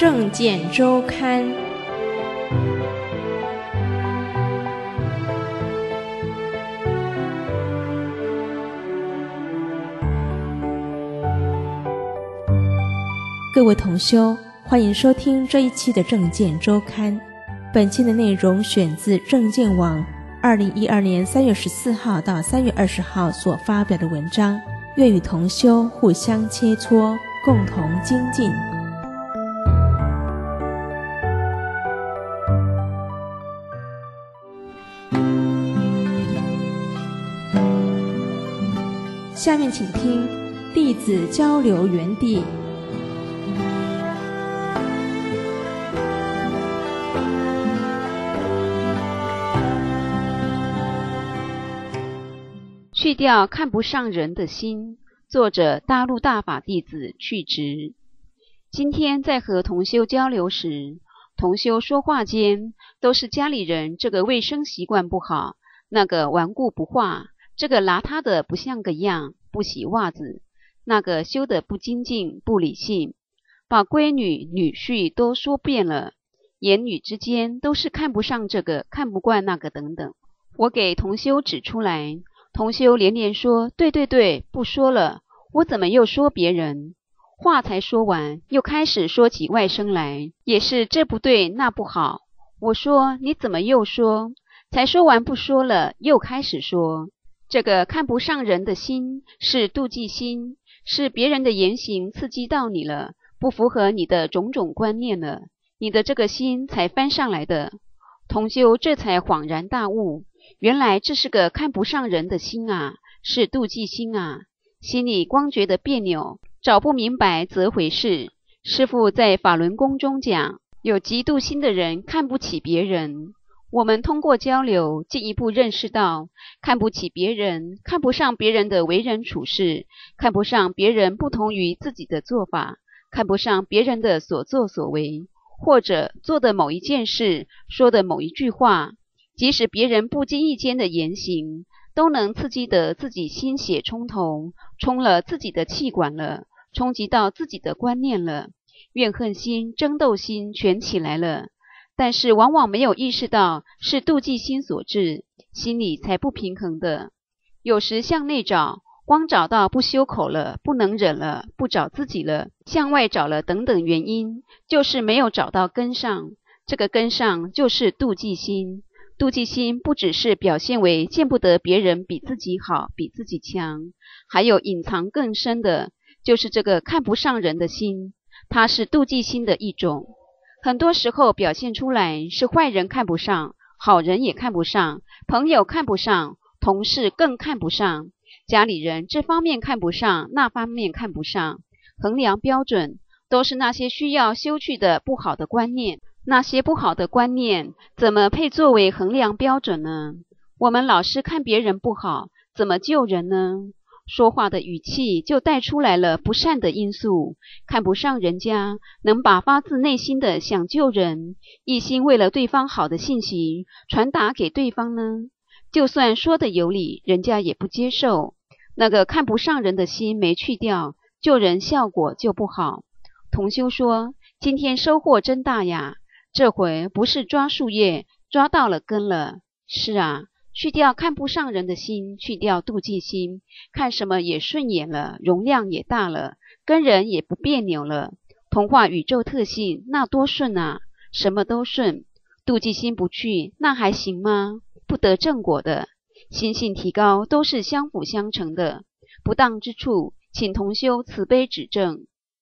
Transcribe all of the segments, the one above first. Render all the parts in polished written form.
证件周刊》。各位同修，欢迎收听这一期的证件周刊。本期的内容选自证件网2012年3月14号到3月20号所发表的文章，愿与同修互相切磋，共同精进。下面请听弟子交流园地。 去掉看不上人的心，作者大陆大法弟子去直。今天在和同修交流时，同修说话间都是家里人这个卫生习惯不好，那个顽固不化，这个邋遢的不像个样，不洗袜子，那个修得不精进不理性，把闺女女婿都说遍了，言语之间都是看不上这个，看不惯那个等等。我给同修指出来，同修连连说对对对，不说了，我怎么又说别人？话才说完，又开始说起外甥来，也是这不对那不好。我说你怎么又说？才说完不说了，又开始说。这个看不上人的心是妒忌心，是别人的言行刺激到你了，不符合你的种种观念了，你的这个心才翻上来的。同修这才恍然大悟，原来这是个看不上人的心啊，是妒忌心啊，心里光觉得别扭，找不明白则回事。师父在法轮功中讲，有嫉妒心的人看不起别人。我们通过交流进一步认识到，看不起别人，看不上别人的为人处事，看不上别人不同于自己的做法，看不上别人的所作所为，或者做的某一件事，说的某一句话，即使别人不经意间的言行，都能刺激得自己心血冲头，冲了自己的气管了，冲击到自己的观念了，怨恨心、争斗心全起来了。但是往往没有意识到是妒忌心所致，心里才不平衡的。有时向内找，光找到不修口了，不能忍了，不找自己了，向外找了等等原因，就是没有找到根上。这个根上就是妒忌心。妒忌心不只是表现为见不得别人比自己好，比自己强，还有隐藏更深的，就是这个看不上人的心，它是妒忌心的一种。很多时候表现出来是坏人看不上，好人也看不上，朋友看不上，同事更看不上，家里人这方面看不上，那方面看不上，衡量标准都是那些需要修去的不好的观念。那些不好的观念怎么配作为衡量标准呢？我们老是看别人不好，怎么救人呢？说话的语气就带出来了不善的因素，看不上人家能把发自内心的想救人，一心为了对方好的信息传达给对方呢？就算说的有理，人家也不接受。那个看不上人的心没去掉，救人效果就不好。同修说，今天收获真大呀，这回不是抓树叶，抓到了根了。是啊，去掉看不上人的心，去掉妒忌心，看什么也顺眼了，容量也大了，跟人也不别扭了。同化宇宙特性，那多顺啊，什么都顺。妒忌心不去，那还行吗？不得正果的。心性提高都是相辅相成的，不当之处，请同修慈悲指正。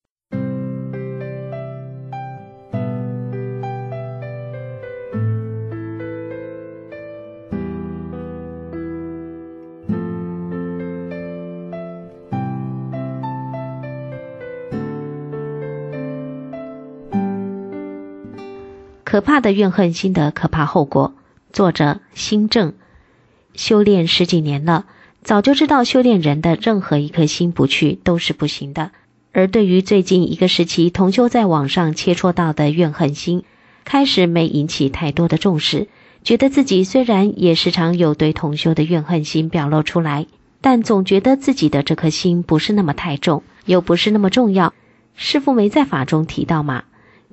可怕的怨恨心的可怕后果，作者心正。修炼10几年了，早就知道修炼人的任何一颗心不去都是不行的。而对于最近一个时期同修在网上切磋到的怨恨心，开始没引起太多的重视，觉得自己虽然也时常有对同修的怨恨心表露出来，但总觉得自己的这颗心不是那么太重，又不是那么重要。师父没在法中提到嘛，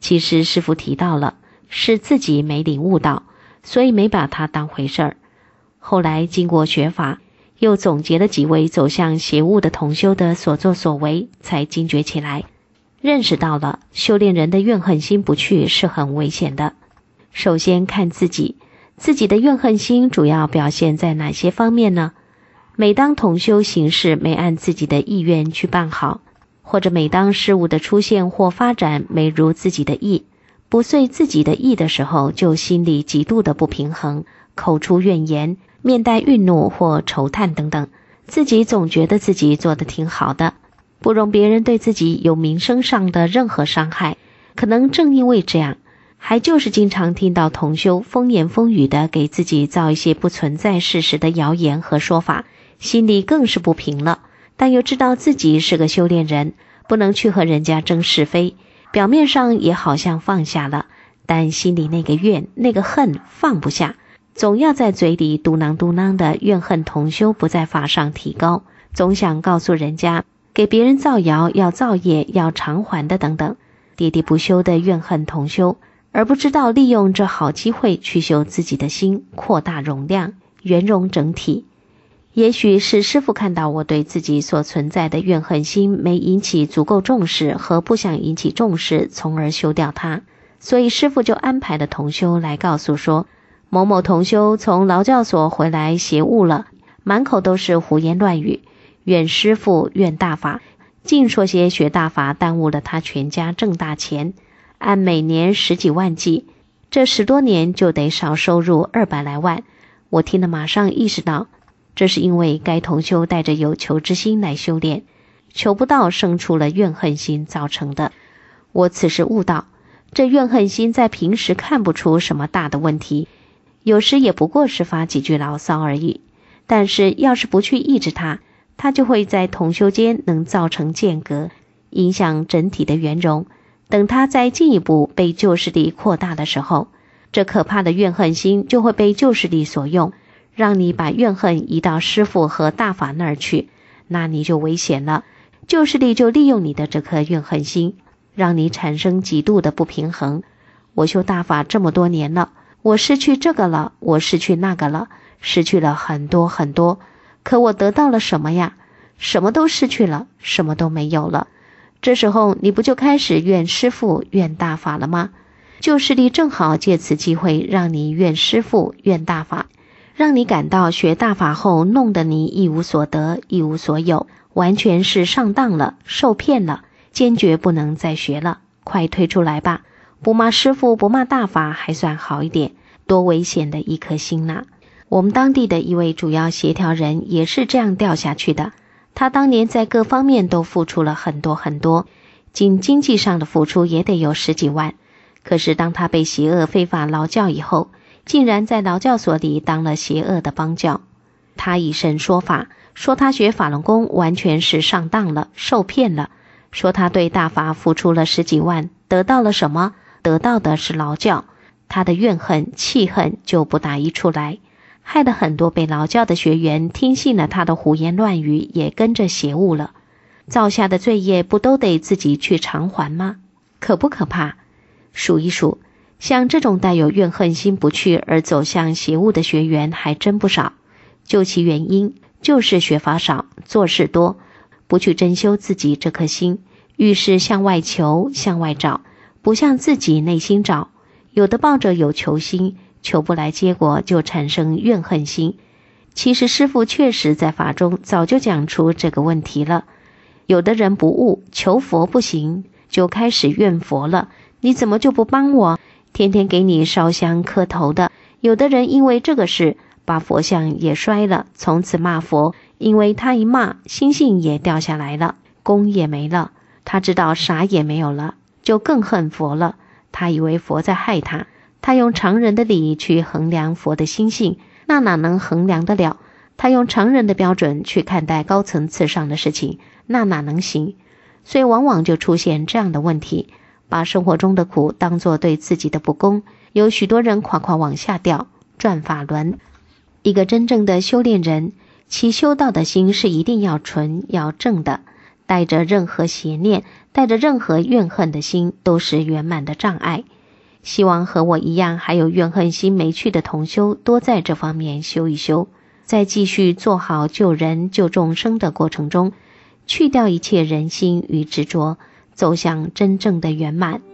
其实师父提到了，是自己没领悟到，所以没把它当回事儿。后来经过学法，又总结了几位走向邪悟的同修的所作所为，才惊觉起来，认识到了修炼人的怨恨心不去是很危险的。首先看自己的怨恨心主要表现在哪些方面呢？每当同修行事没按自己的意愿去办好，或者每当事物的出现或发展没如自己的意，不遂自己的意的时候，就心里极度的不平衡，口出怨言，面带愠怒或愁叹等等，自己总觉得自己做得挺好的，不容别人对自己有名声上的任何伤害。可能正因为这样，还就是经常听到同修风言风语的给自己造一些不存在事实的谣言和说法，心里更是不平了。但又知道自己是个修炼人，不能去和人家争是非，表面上也好像放下了，但心里那个怨那个恨放不下，总要在嘴里嘟囔嘟囔的怨恨同修不在法上提高，总想告诉人家给别人造谣要造业要偿还的等等，喋喋不休的怨恨同修，而不知道利用这好机会去修自己的心，扩大容量，圆融整体。也许是师父看到我对自己所存在的怨恨心没引起足够重视和不想引起重视，从而修掉它，所以师父就安排了同修来告诉说，某某同修从劳教所回来邪悟了，满口都是胡言乱语，怨师父怨大法，净说些学大法耽误了他全家挣大钱，按每年10几万计，这10多年就得少收入200来万。我听了马上意识到，这是因为该同修带着有求之心来修炼，求不到生出了怨恨心造成的。我此时悟到，这怨恨心在平时看不出什么大的问题，有时也不过是发几句牢骚而已，但是要是不去抑制它，它就会在同修间能造成间隔，影响整体的圆融。等它再进一步被旧势力扩大的时候，这可怕的怨恨心就会被旧势力所用，让你把怨恨移到师父和大法那儿去，那你就危险了。旧势力就利用你的这颗怨恨心，让你产生极度的不平衡。我修大法这么多年了，我失去这个了，我失去那个了，失去了很多很多，可我得到了什么呀？什么都失去了，什么都没有了。这时候你不就开始怨师父怨大法了吗？旧势力正好借此机会让你怨师父怨大法，让你感到学大法后弄得你一无所得一无所有，完全是上当了，受骗了，坚决不能再学了，快退出来吧。不骂师父不骂大法还算好一点，多危险的一颗心呐。我们当地的一位主要协调人也是这样掉下去的，他当年在各方面都付出了很多很多，仅经济上的付出也得有10几万，可是当他被邪恶非法劳教以后，竟然在劳教所里当了邪恶的帮教。他以身说法，说他学法轮功完全是上当了，受骗了，说他对大法付出了10几万，得到了什么？得到的是劳教。他的怨恨气恨就不打一处来，害得很多被劳教的学员听信了他的胡言乱语，也跟着邪悟了。造下的罪业不都得自己去偿还吗？可不可怕？数一数，像这种带有怨恨心不去而走向邪悟的学员还真不少。究其原因，就是学法少，做事多，不去珍修自己这颗心，遇事向外求向外找，不向自己内心找。有的抱着有求心，求不来结果就产生怨恨心。其实师父确实在法中早就讲出这个问题了。有的人不悟，求佛不行，就开始怨佛了，你怎么就不帮我？天天给你烧香磕头的。有的人因为这个事把佛像也摔了，从此骂佛，因为他一骂，心性也掉下来了，功也没了，他知道啥也没有了，就更恨佛了。他以为佛在害他，他用常人的理去衡量佛的心性，那哪能衡量得了？他用常人的标准去看待高层次上的事情，那哪能行？所以往往就出现这样的问题，把生活中的苦当作对自己的不公，有许多人夸夸往下掉，转法轮。一个真正的修炼人，其修道的心是一定要纯要正的，带着任何邪念带着任何怨恨的心都是圆满的障碍。希望和我一样还有怨恨心没去的同修多在这方面修一修，在继续做好救人救众生的过程中，去掉一切人心与执着，走向真正的圆满。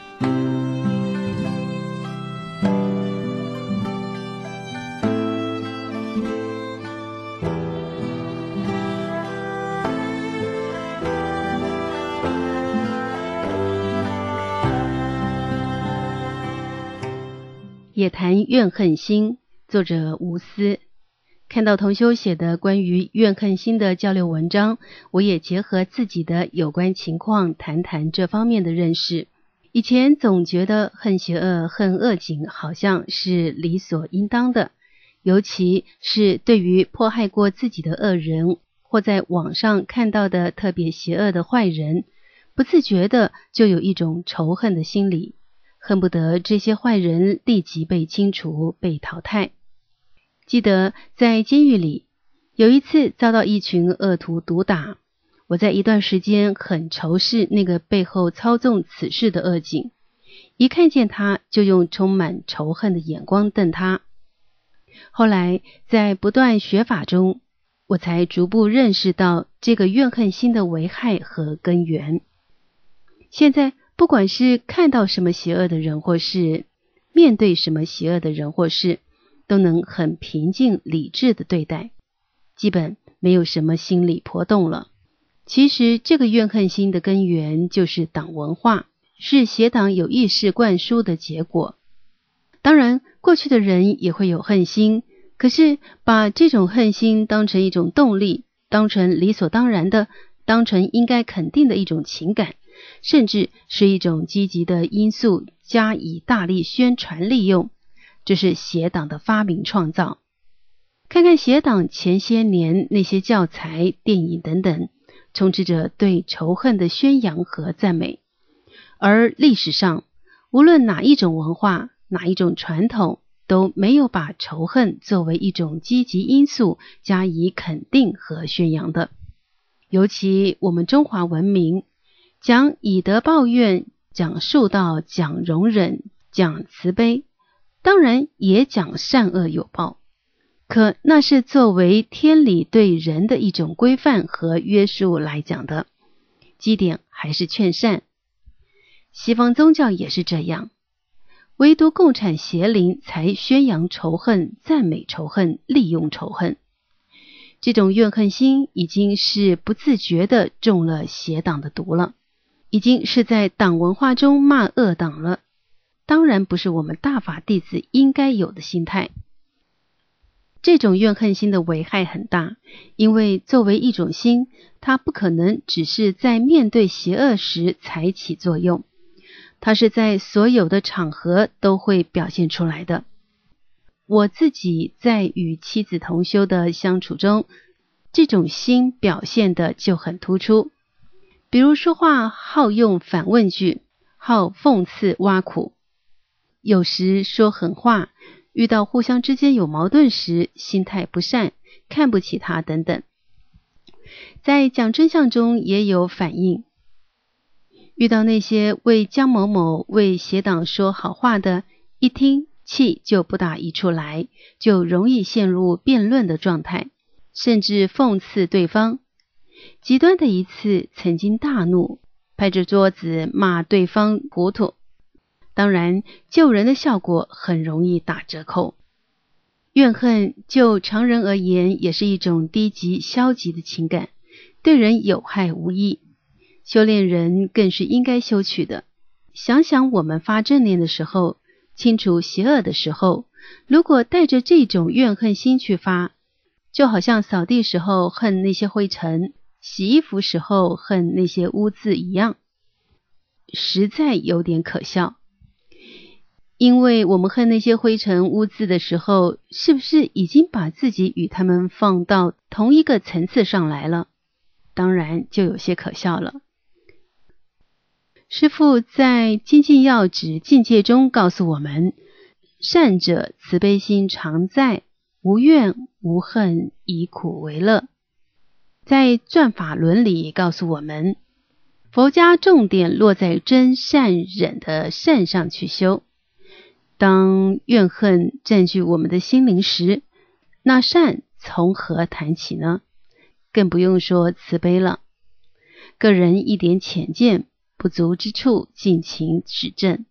也谈怨恨心，作者吴思。看到同修写的关于怨恨心的交流文章，我也结合自己的有关情况谈谈这方面的认识。以前总觉得恨邪恶、恨恶境好像是理所应当的，尤其是对于迫害过自己的恶人，或在网上看到的特别邪恶的坏人，不自觉的就有一种仇恨的心理，恨不得这些坏人立即被清除、被淘汰。记得在监狱里，有一次遭到一群恶徒毒打，我在一段时间很仇视那个背后操纵此事的恶警，一看见他就用充满仇恨的眼光瞪他。后来在不断学法中，我才逐步认识到这个怨恨心的危害和根源。现在不管是看到什么邪恶的人或事，面对什么邪恶的人或事，都能很平静理智的对待，基本没有什么心理波动了。其实这个怨恨心的根源就是党文化，是邪党有意识灌输的结果。当然过去的人也会有恨心，可是把这种恨心当成一种动力，当成理所当然的，当成应该肯定的一种情感，甚至是一种积极的因素，加以大力宣传利用，这是邪党的发明创造。看看邪党前些年那些教材、电影等等，充斥着对仇恨的宣扬和赞美。而历史上，无论哪一种文化、哪一种传统，都没有把仇恨作为一种积极因素加以肯定和宣扬的。尤其我们中华文明，讲以德报怨，讲恕道，讲容忍，讲慈悲，当然也讲善恶有报，可那是作为天理对人的一种规范和约束来讲的，基点还是劝善。西方宗教也是这样，唯独共产邪灵才宣扬仇恨、赞美仇恨、利用仇恨。这种怨恨心已经是不自觉地中了邪党的毒了，已经是在党文化中骂恶党了，当然不是我们大法弟子应该有的心态。这种怨恨心的危害很大，因为作为一种心，它不可能只是在面对邪恶时才起作用，它是在所有的场合都会表现出来的。我自己在与妻子同修的相处中，这种心表现的就很突出。比如说话好用反问句，好讽刺挖苦，有时说狠话，遇到互相之间有矛盾时，心态不善，看不起他等等。在讲真相中也有反应，遇到那些为江某某为邪党说好话的，一听气就不打一处来，就容易陷入辩论的状态，甚至讽刺对方。极端的一次，曾经大怒，拍着桌子骂对方糊涂。当然，救人的效果很容易打折扣。怨恨就常人而言，也是一种低级消极的情感，对人有害无益。修炼人更是应该修取的。想想我们发正念的时候，清除邪恶的时候，如果带着这种怨恨心去发，就好像扫地时候恨那些灰尘，洗衣服时候恨那些污渍一样，实在有点可笑。因为我们恨那些灰尘污渍的时候，是不是已经把自己与他们放到同一个层次上来了？当然就有些可笑了。师父在精进要旨境界中告诉我们，善者慈悲心常在，无怨无恨，以苦为乐。在转法轮里告诉我们， 佛家重点落在真善忍的善上去修。当怨恨占据我们的心灵时，那善从何谈起呢？更不用说慈悲了。个人一点浅见不足之处，尽情指正。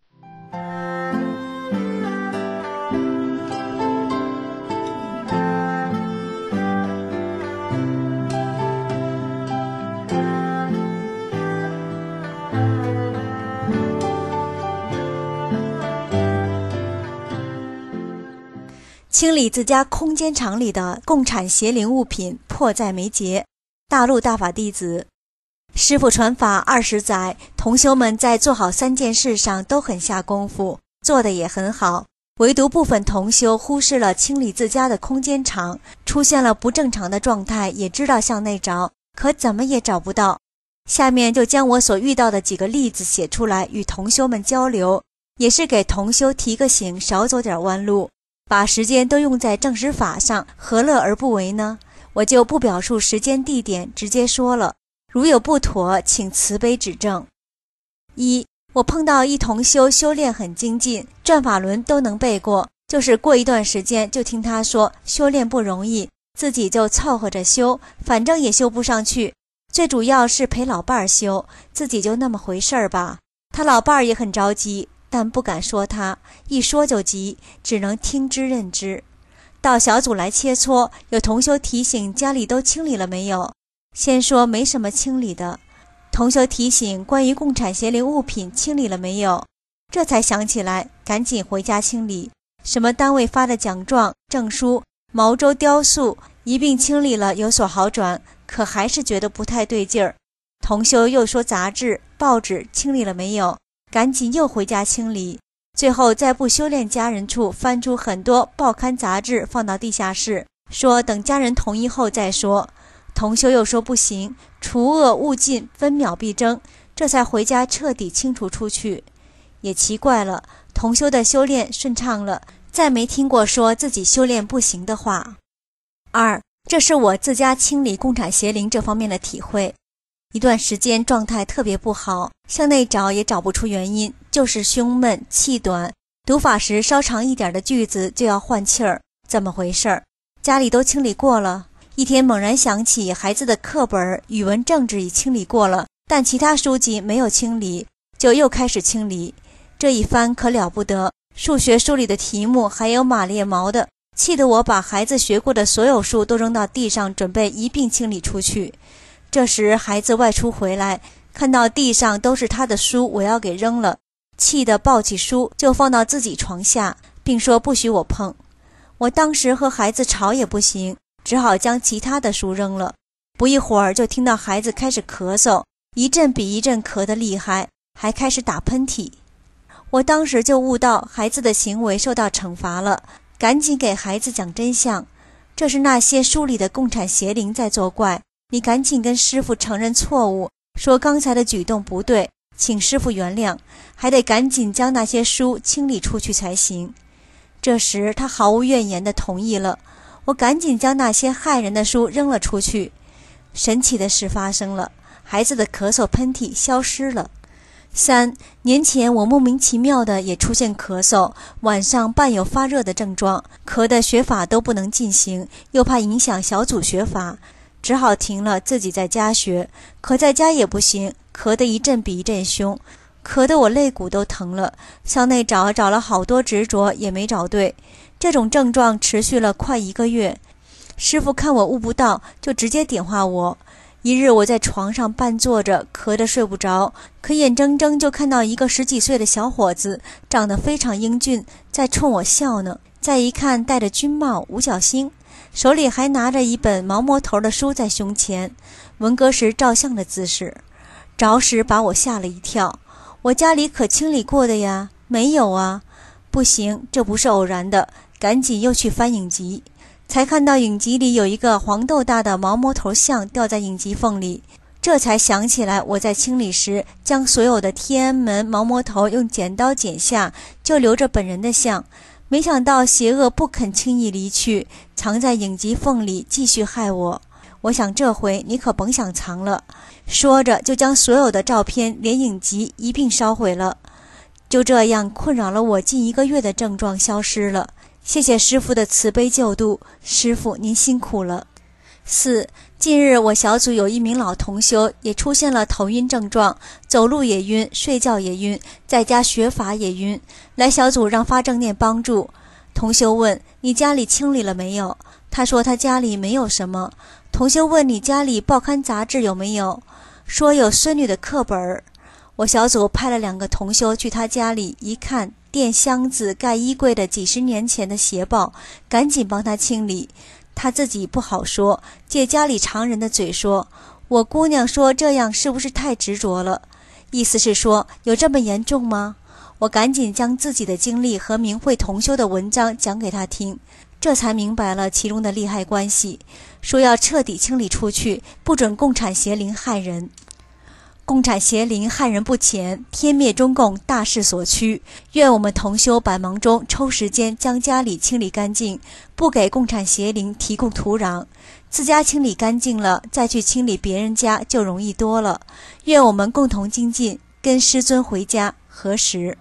清理自家空间场里的共产邪灵物品，迫在眉睫。大陆大法弟子，师父传法20载，同修们在做好3件事上都很下功夫，做得也很好，唯独部分同修忽视了清理自家的空间场，出现了不正常的状态，也知道向内找，可怎么也找不到。下面就将我所遇到的几个例子写出来，与同修们交流，也是给同修提个醒，少走点弯路。把时间都用在正实法上，何乐而不为呢？我就不表述时间地点，直接说了，如有不妥，请慈悲指正。1，我碰到一同修，修炼很精进，转法轮都能背过，就是过一段时间就听他说修炼不容易，自己就凑合着修，反正也修不上去，最主要是陪老伴儿修，自己就那么回事儿吧。他老伴儿也很着急，但不敢说他，一说就急，只能听之任之。到小组来切磋，有同修提醒家里都清理了没有，先说没什么清理的。同修提醒关于共产邪灵物品清理了没有，这才想起来，赶紧回家清理。什么单位发的奖状、证书、毛周雕塑一并清理了，有所好转，可还是觉得不太对劲儿。同修又说杂志、报纸清理了没有，赶紧又回家清理。最后在不修炼家人处翻出很多报刊杂志放到地下室，说等家人同意后再说。同修又说不行，除恶务尽，分秒必争，这才回家彻底清除出去。也奇怪了，同修的修炼顺畅了，再没听过说自己修炼不行的话。2，这是我自家清理共产邪灵这方面的体会。一段时间状态特别不好，向内找也找不出原因，就是胸闷气短，读法时稍长一点的句子就要换气儿，怎么回事？家里都清理过了，一天猛然想起孩子的课本、语文、政治已清理过了，但其他书籍没有清理，就又开始清理。这一番可了不得，数学书里的题目还有马列毛的，气得我把孩子学过的所有书都扔到地上，准备一并清理出去。这时孩子外出回来，看到地上都是他的书，我要给扔了，气得抱起书就放到自己床下，并说不许我碰。我当时和孩子吵也不行，只好将其他的书扔了。不一会儿就听到孩子开始咳嗽，一阵比一阵咳得厉害，还开始打喷嚏。我当时就悟到孩子的行为受到惩罚了，赶紧给孩子讲真相，这是那些书里的共产邪灵在作怪，你赶紧跟师父承认错误，说刚才的举动不对，请师父原谅，还得赶紧将那些书清理出去才行。这时他毫无怨言地同意了，我赶紧将那些害人的书扔了出去。神奇的事发生了，孩子的咳嗽喷嚏消失了。3年前我莫名其妙的也出现咳嗽，晚上伴有发热的症状，咳得学法都不能进行，又怕影响小组学法，只好停了，自己在家学。可在家也不行，咳得一阵比一阵凶，咳得我肋骨都疼了，向内找了好多执着也没找对。这种症状持续了快1个月，师父看我悟不到，就直接点化我。一日我在床上半坐着，咳得睡不着，可眼睁睁就看到一个10几岁的小伙子，长得非常英俊，在冲我笑呢。再一看，戴着军帽，五角星，手里还拿着一本毛摸头的书在胸前，文革时照相的姿势。着实把我吓了一跳。我家里可清理过的呀？没有啊。不行，这不是偶然的，赶紧又去翻影集，才看到影集里有一个黄豆大的毛摸头像掉在影集缝里，这才想起来我在清理时将所有的天安门毛摸头用剪刀剪下，就留着本人的像。没想到邪恶不肯轻易离去，藏在影集缝里继续害我。我想这回你可甭想藏了。 说着就将所有的照片连影集一并烧毁了。就这样，困扰了我近1个月的症状消失了。谢谢师父的慈悲救度，师父您辛苦了。4. 近日我小组有一名老同修也出现了头晕症状，走路也晕，睡觉也晕，在家学法也晕，来小组让发正念帮助。同修问：你家里清理了没有？他说他家里没有什么。同修问：你家里报刊杂志有没有？说有孙女的课本。我小组派了2个同修去他家里，一看垫箱子盖衣柜的几10年前的鞋报，赶紧帮他清理。他自己不好说，借家里常人的嘴说：我姑娘说这样是不是太执着了？意思是说有这么严重吗？我赶紧将自己的经历和明慧同修的文章讲给他听，这才明白了其中的利害关系，说要彻底清理出去，不准共产邪灵害人。共产邪灵害人不浅，天灭中共大势所趋。愿我们同修百忙中抽时间将家里清理干净，不给共产邪灵提供土壤。自家清理干净了，再去清理别人家就容易多了。愿我们共同精进，跟师尊回家何时？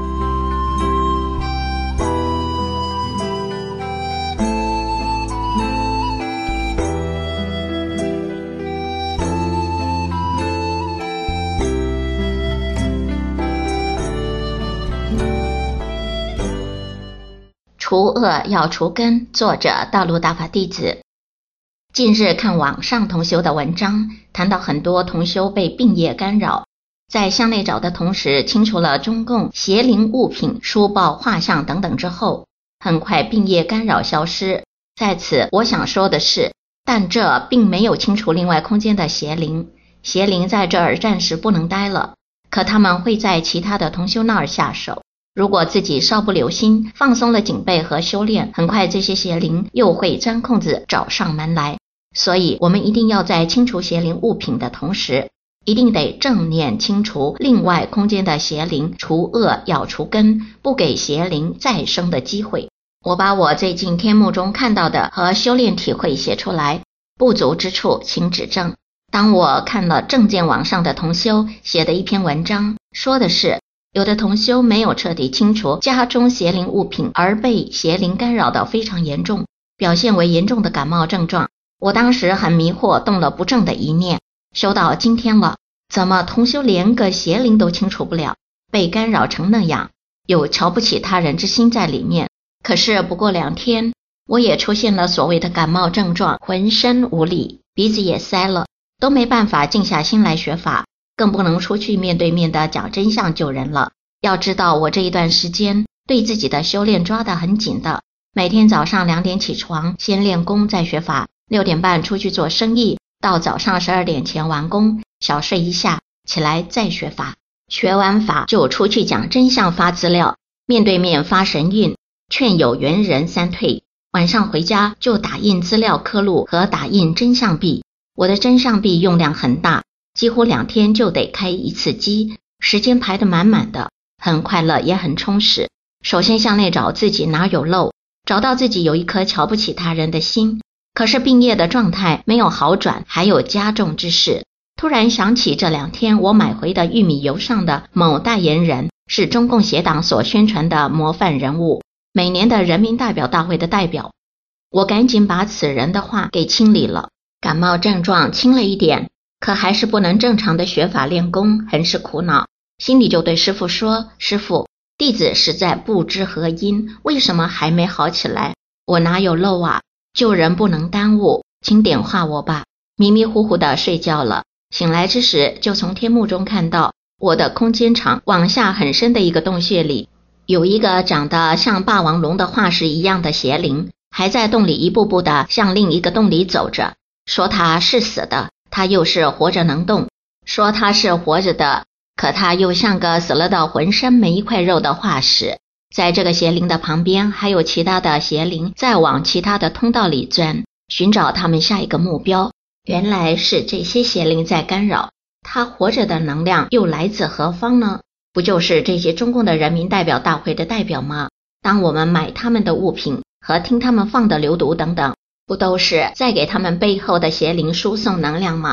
除恶要除根，作者道路大法弟子。近日看网上同修的文章，谈到很多同修被病业干扰，在向内找的同时清除了中共邪灵物品、书报、画像等等之后，很快病业干扰消失。在此我想说的是，但这并没有清除另外空间的邪灵，邪灵在这儿暂时不能待了，可他们会在其他的同修那儿下手。如果自己稍不留心，放松了警备和修炼，很快这些邪灵又会钻空子找上门来。所以我们一定要在清除邪灵物品的同时，一定得正念清除另外空间的邪灵，除恶要除根，不给邪灵再生的机会。我把我最近天幕中看到的和修炼体会写出来，不足之处请指正。当我看了正见网上的同修写的一篇文章，说的是有的同修没有彻底清除家中邪灵物品，而被邪灵干扰到非常严重，表现为严重的感冒症状。我当时很迷惑，动了不正的一念，修到今天了，怎么同修连个邪灵都清除不了，被干扰成那样，有瞧不起他人之心在里面。可是不过2天，我也出现了所谓的感冒症状，浑身无力，鼻子也塞了，都没办法静下心来学法，更不能出去面对面的讲真相救人了。要知道我这一段时间对自己的修炼抓得很紧的，每天早上2点起床，先练功再学法，6点半出去做生意，到早上12点前完工，小睡一下，起来再学法，学完法就出去讲真相发资料，面对面发神韵，劝有缘人3退，晚上回家就打印资料刻录和打印真相币。我的真相币用量很大，几乎2天就得开1次机，时间排得满满的，很快乐也很充实。首先向内找自己哪有漏，找到自己有一颗瞧不起他人的心，可是病业的状态没有好转，还有加重之势。突然想起这2天我买回的玉米油上的某代言人是中共邪党所宣传的模范人物，每年的人民代表大会的代表，我赶紧把此人的话给清理了。感冒症状轻了一点，可还是不能正常的学法练功，很是苦恼，心里就对师父说，师父，弟子实在不知何因，为什么还没好起来？我哪有漏啊？救人不能耽误，请点化我吧。迷迷糊糊的睡觉了，醒来之时就从天幕中看到我的空间场往下很深的一个洞穴里，有一个长得像霸王龙的化石一样的邪灵，还在洞里一步步的向另一个洞里走着，说他是死的，他又是活着能动；说他是活着的，可他又像个死了的浑身没一块肉的化石。在这个邪灵的旁边还有其他的邪灵在往其他的通道里钻，寻找他们下一个目标。原来是这些邪灵在干扰，他活着的能量又来自何方呢？不就是这些中共的人民代表大会的代表吗？当我们买他们的物品和听他们放的流毒等等，不都是在给他们背后的邪灵输送能量吗？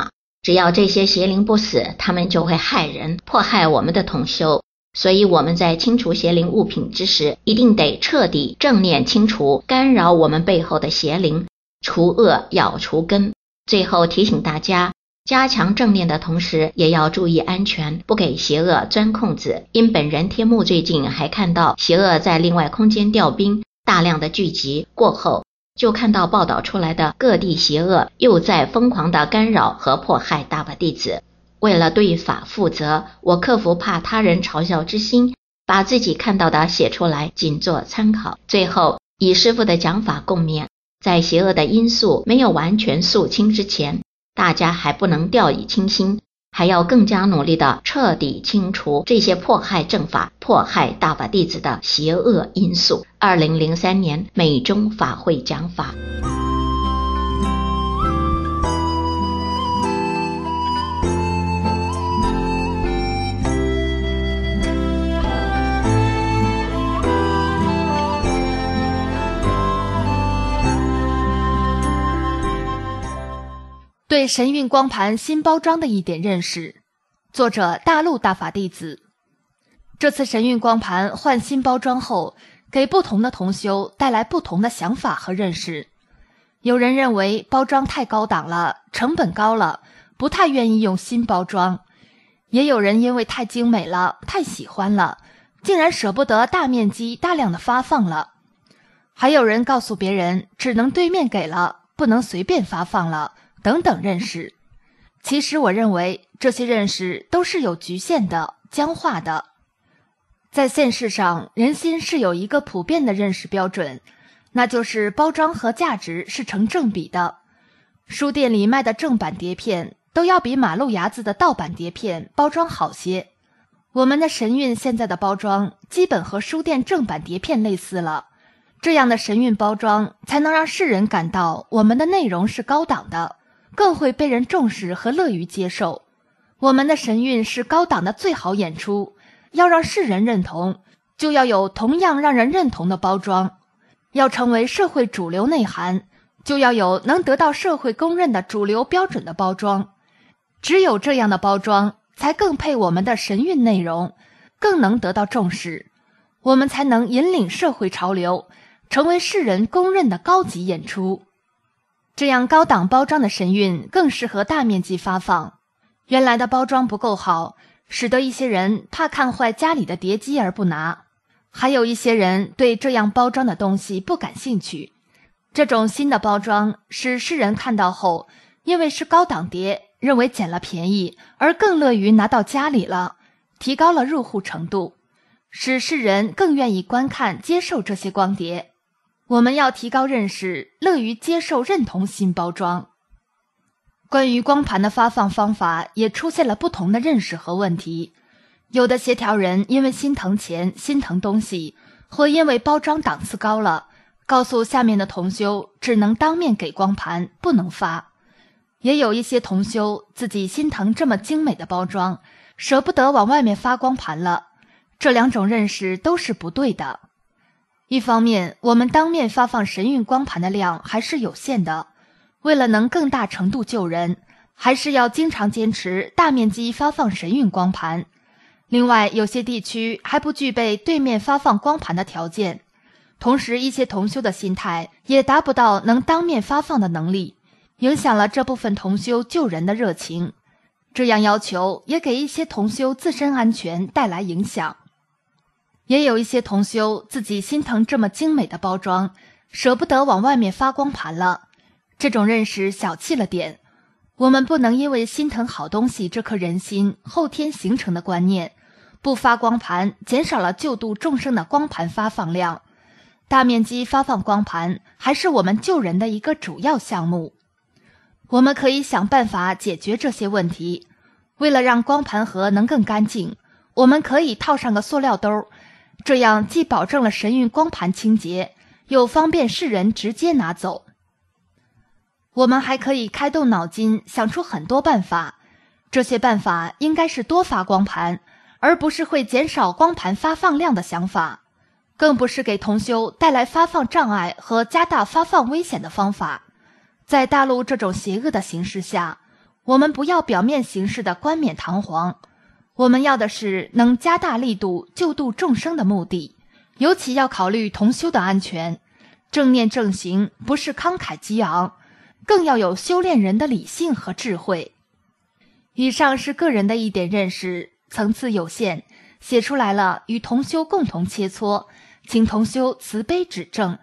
只要这些邪灵不死，他们就会害人，迫害我们的同修。所以我们在清除邪灵物品之时，一定得彻底正念清除干扰我们背后的邪灵，除恶要除根。最后提醒大家，加强正念的同时，也要注意安全，不给邪恶钻空子。因本人天目最近还看到邪恶在另外空间调兵，大量的聚集过后，就看到报道出来的各地邪恶又在疯狂的干扰和迫害大法弟子。为了对法负责，我克服怕他人嘲笑之心，把自己看到的写出来，仅做参考。最后以师父的讲法共勉，在邪恶的因素没有完全肃清之前，大家还不能掉以轻心，还要更加努力地彻底清除这些迫害正法、迫害大法弟子的邪恶因素。2003年美中法会讲法。 对神韵光盘新包装的一点认识，作者大陆大法弟子。这次神韵光盘换新包装后，给不同的同修带来不同的想法和认识。有人认为包装太高档了，成本高了，不太愿意用新包装；也有人因为太精美了，太喜欢了，竟然舍不得大面积大量的发放了。还有人告诉别人，只能对面给了，不能随便发放了，等等认识。其实我认为这些认识都是有局限的、僵化的。在现实上，人心是有一个普遍的认识标准，那就是包装和价值是成正比的。书店里卖的正版碟片都要比马路牙子的盗版碟片包装好些。我们的神韵现在的包装基本和书店正版碟片类似了，这样的神韵包装才能让世人感到我们的内容是高档的，更会被人重视和乐于接受。我们的神韵是高档的最好演出，要让世人认同，就要有同样让人认同的包装。要成为社会主流内涵，就要有能得到社会公认的主流标准的包装。只有这样的包装，才更配我们的神韵内容，更能得到重视，我们才能引领社会潮流，成为世人公认的高级演出。这样高档包装的神韵更适合大面积发放。原来的包装不够好，使得一些人怕看坏家里的碟机而不拿，还有一些人对这样包装的东西不感兴趣。这种新的包装使世人看到后，因为是高档碟，认为捡了便宜，而更乐于拿到家里了，提高了入户程度，使世人更愿意观看接受这些光碟。我们要提高认识，乐于接受认同新包装。关于光盘的发放方法也出现了不同的认识和问题。有的协调人因为心疼钱、心疼东西，或因为包装档次高了，告诉下面的同修只能当面给光盘，不能发。也有一些同修自己心疼这么精美的包装，舍不得往外面发光盘了。这两种认识都是不对的。一方面，我们当面发放神韵光盘的量还是有限的，为了能更大程度救人，还是要经常坚持大面积发放神韵光盘。另外，有些地区还不具备对面发放光盘的条件，同时一些同修的心态也达不到能当面发放的能力，影响了这部分同修救人的热情。这样要求也给一些同修自身安全带来影响。也有一些同修自己心疼这么精美的包装，舍不得往外面发光盘了，这种认识小气了点。我们不能因为心疼好东西这颗人心后天形成的观念，不发光盘，减少了救度众生的光盘发放量。大面积发放光盘还是我们救人的一个主要项目。我们可以想办法解决这些问题。为了让光盘盒能更干净，我们可以套上个塑料兜，这样既保证了神韵光盘清洁，又方便世人直接拿走。我们还可以开动脑筋想出很多办法，这些办法应该是多发光盘，而不是会减少光盘发放量的想法，更不是给同修带来发放障碍和加大发放危险的方法。在大陆这种邪恶的形势下， 我们不要表面形式的冠冕堂皇，我们要的是能加大力度救度众生的目的，尤其要考虑同修的安全。正念正行不是慷慨激昂，更要有修炼人的理性和智慧。以上是个人的一点认识，层次有限，写出来了与同修共同切磋，请同修慈悲指正。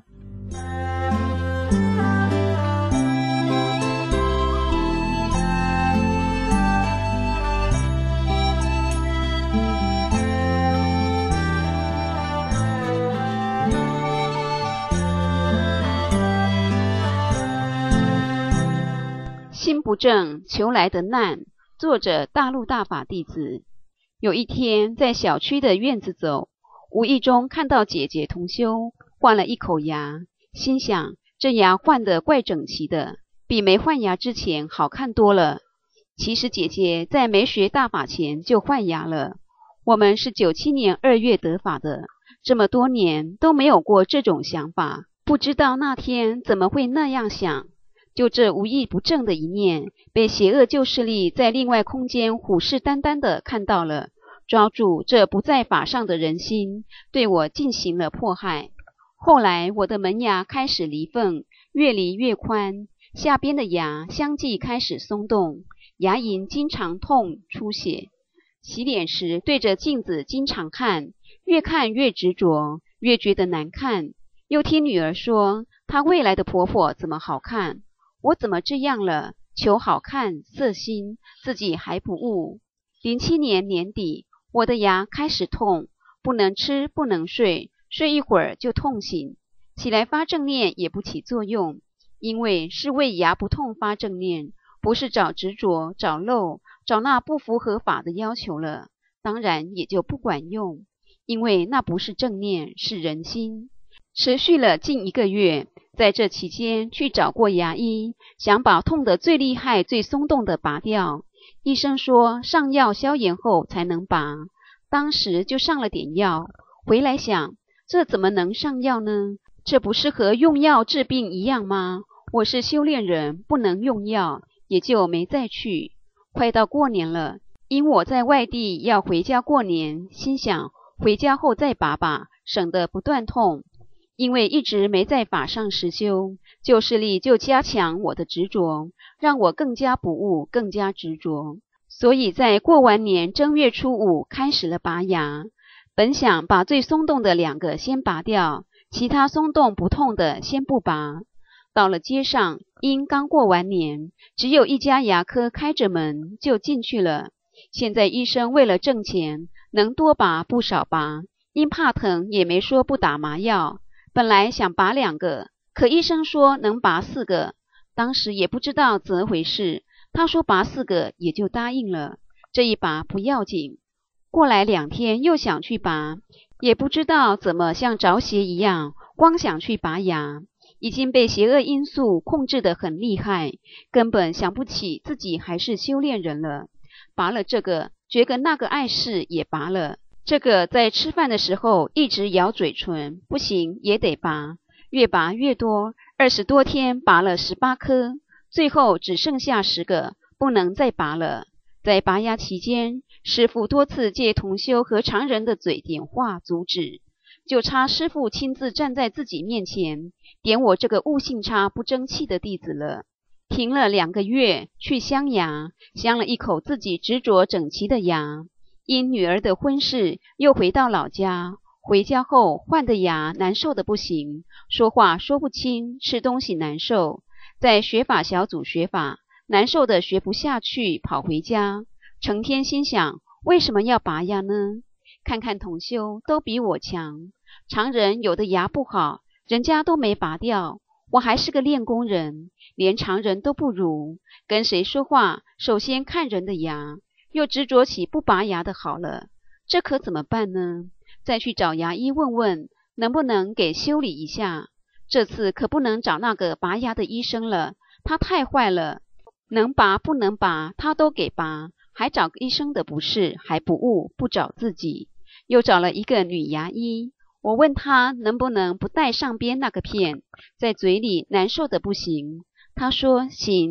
心不正，求来的难。作者大陆大法弟子。有一天在小区的院子走，无意中看到姐姐同修换了一口牙，心想这牙换得怪整齐的，比没换牙之前好看多了。其实姐姐在没学大法前就换牙了。我们是97年2月得法的，这么多年都没有过这种想法，不知道那天怎么会那样想。就这无意不正的一面，被邪恶旧势力在另外空间虎视眈眈地看到了，抓住这不在法上的人心，对我进行了迫害。后来我的门牙开始离缝，越离越宽，下边的牙相继开始松动，牙龈经常痛出血。洗脸时对着镜子经常看，越看越执着，越觉得难看。又听女儿说她未来的婆婆怎么好看，我怎么这样了？求好看色心，自己还不悟。07年年底，我的牙开始痛，不能吃不能睡，睡一会儿就痛醒，起来发正念也不起作用，因为是为牙不痛发正念，不是找执着找漏，找那不符合法的要求了，当然也就不管用，因为那不是正念，是人心。持续了近1个月，在这期间去找过牙医，想把痛得最厉害最松动的拔掉。医生说上药消炎后才能拔，当时就上了点药，回来想这怎么能上药呢？这不是和用药治病一样吗？我是修炼人，不能用药，也就没再去。快到过年了，因我在外地要回家过年，心想回家后再拔吧，省得不断痛。因为一直没在法上实修，旧势力就加强我的执着，让我更加不悟，更加执着。所以在过完年正月初5开始了拔牙，本想把最松动的2个先拔掉，其他松动不痛的先不拔。到了街上，因刚过完年，只有一家牙科开着门，就进去了。现在医生为了挣钱，能多拔不少拔，因怕疼也没说不打麻药。本来想拔2个，可医生说能拔4个，当时也不知道怎么回事，他说拔4个也就答应了，这一拔不要紧。过来2天又想去拔，也不知道怎么像着邪一样，光想去拔牙，已经被邪恶因素控制得很厉害，根本想不起自己还是修炼人了。拔了这个，觉得那个碍事也拔了。这个在吃饭的时候一直咬嘴唇，不行也得拔，越拔越多，20多天拔了18颗，最后只剩下10个，不能再拔了。在拔牙期间，师父多次借同修和常人的嘴点化阻止，就差师父亲自站在自己面前，点我这个悟性差不争气的弟子了。停了2个月，去镶牙，镶了一口自己执着整齐的牙。因女儿的婚事，又回到老家。回家后换的牙难受的不行，说话说不清，吃东西难受。在学法小组学法，难受的学不下去，跑回家，成天心想为什么要拔牙呢？看看同修都比我强，常人有的牙不好，人家都没拔掉，我还是个练功人，连常人都不如。跟谁说话，首先看人的牙，又执着起不拔牙的好了，这可怎么办呢？再去找牙医问问，能不能给修理一下。这次可不能找那个拔牙的医生了，他太坏了，能拔不能拔他都给拔，还找个医生的不是，还不悟，不找自己。又找了一个女牙医，我问他能不能不带上边那个片，在嘴里难受的不行。他说行，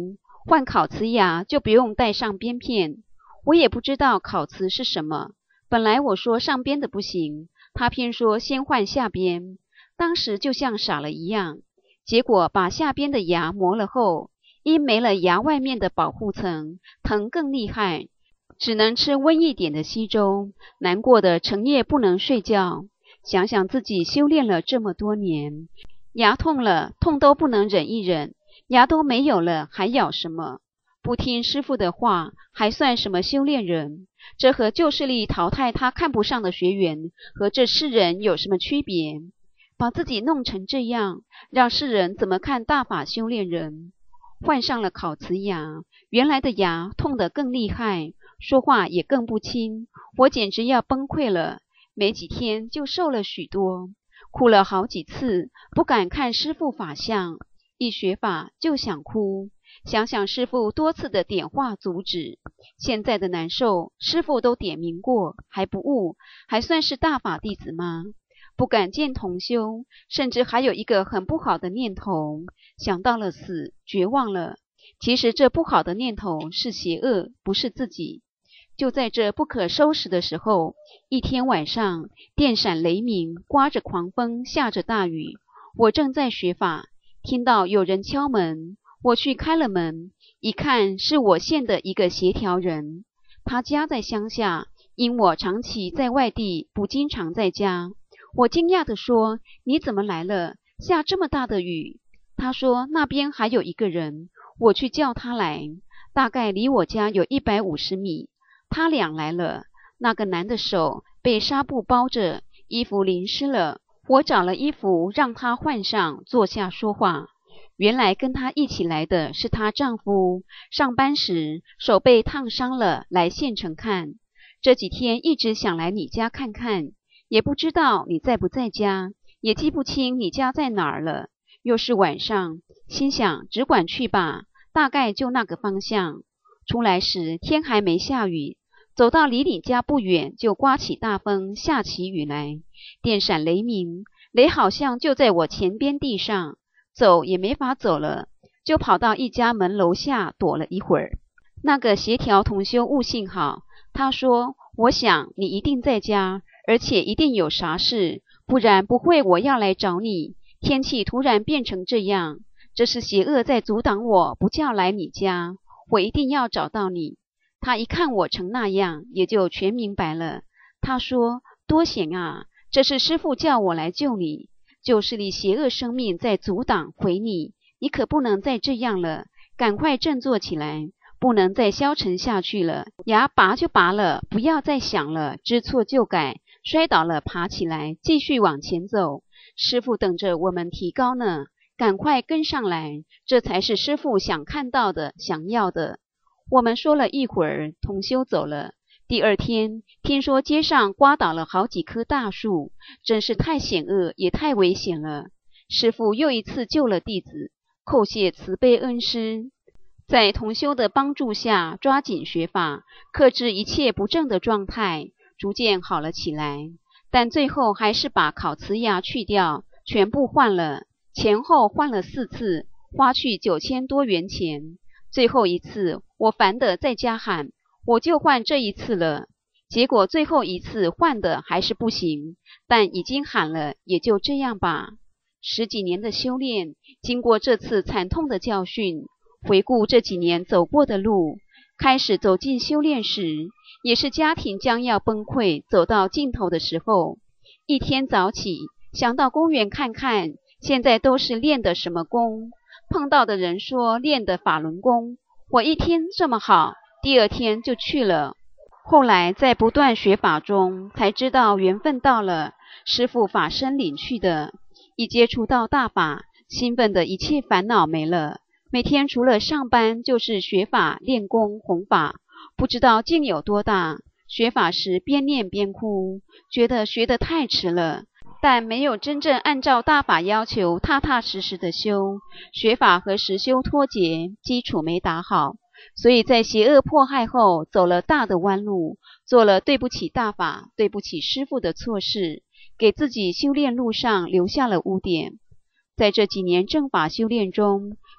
换烤瓷牙就不用带上边片。我也不知道烤瓷是什么，本来我说上边的不行，他偏说先换下边，当时就像傻了一样。结果把下边的牙磨了后，因没了牙外面的保护层，疼更厉害，只能吃温一点的稀粥，难过的成夜不能睡觉。想想自己修炼了这么多年，牙痛了，痛都不能忍一忍，牙都没有了，还咬什么？不听师父的话，还算什么修炼人？这和旧势力淘汰他看不上的学员和这世人有什么区别？把自己弄成这样，让世人怎么看大法修炼人？换上了烤瓷牙，原来的牙痛得更厉害，说话也更不清，我简直要崩溃了。没几天就瘦了许多，哭了好几次，不敢看师父法相，一学法就想哭。想想师父多次的点化阻止，现在的难受，师父都点明过，还不悟，还算是大法弟子吗？不敢见同修，甚至还有一个很不好的念头，想到了死，绝望了。其实这不好的念头是邪恶，不是自己。就在这不可收拾的时候，一天晚上，电闪雷鸣，刮着狂风，下着大雨，我正在学法，听到有人敲门，我去开了门，一看是我县的一个协调人，他家在乡下，因我长期在外地，不经常在家。我惊讶地说：“你怎么来了？下这么大的雨？”他说：“那边还有一个人，我去叫他来，大概离我家有150米。他俩来了，那个男的手被纱布包着，衣服淋湿了。我找了衣服让他换上，坐下说话。原来跟他一起来的是她丈夫，上班时手被烫伤了，来县城看。这几天一直想来你家看看。也不知道你在不在家，也记不清你家在哪儿了。又是晚上，心想只管去吧，大概就那个方向。出来时天还没下雨，走到离你家不远，就刮起大风，下起雨来，电闪雷鸣，雷好像就在我前边地上，走也没法走了，就跑到一家门楼下躲了一会儿。那个协调同修悟性好，他说：“我想你一定在家。”而且一定有啥事，不然不会我要来找你。天气突然变成这样，这是邪恶在阻挡我不叫来你家，我一定要找到你。他一看我成那样，也就全明白了。他说：“多险啊，这是师父叫我来救你，就是你邪恶生命在阻挡毁你，你可不能再这样了，赶快振作起来。”不能再消沉下去了，牙拔就拔了，不要再想了，知错就改，摔倒了爬起来，继续往前走。师父等着我们提高呢，赶快跟上来，这才是师父想看到的，想要的。我们说了一会儿，同修走了。第二天，听说街上刮倒了好几棵大树，真是太险恶，也太危险了。师父又一次救了弟子，叩谢慈悲恩师。在同修的帮助下，抓紧学法，克制一切不正的状态，逐渐好了起来。但最后还是把烤瓷牙去掉，全部换了，前后换了4次，花去9000多元钱。最后一次，我烦得在家喊，我就换这一次了。结果最后一次换的还是不行，但已经喊了，也就这样吧。10几年的修炼，经过这次惨痛的教训，回顾这几年走过的路，开始走进修炼时，也是家庭将要崩溃，走到尽头的时候。一天早起，想到公园看看，现在都是练的什么功？碰到的人说练的法轮功，我一听这么好，第二天就去了。后来在不断学法中，才知道缘分到了，师父法身领去的。一接触到大法，兴奋的一切烦恼没了。每天除了上班就是学法、练功、弘法，不知道劲有多大。学法时边练边哭，觉得学得太迟了，但没有真正按照大法要求踏踏实实的修。学法和实修脱节，基础没打好，所以在邪恶迫害后走了大的弯路，做了对不起大法、对不起师父的错事，给自己修炼路上留下了污点。在这几年正法修炼中，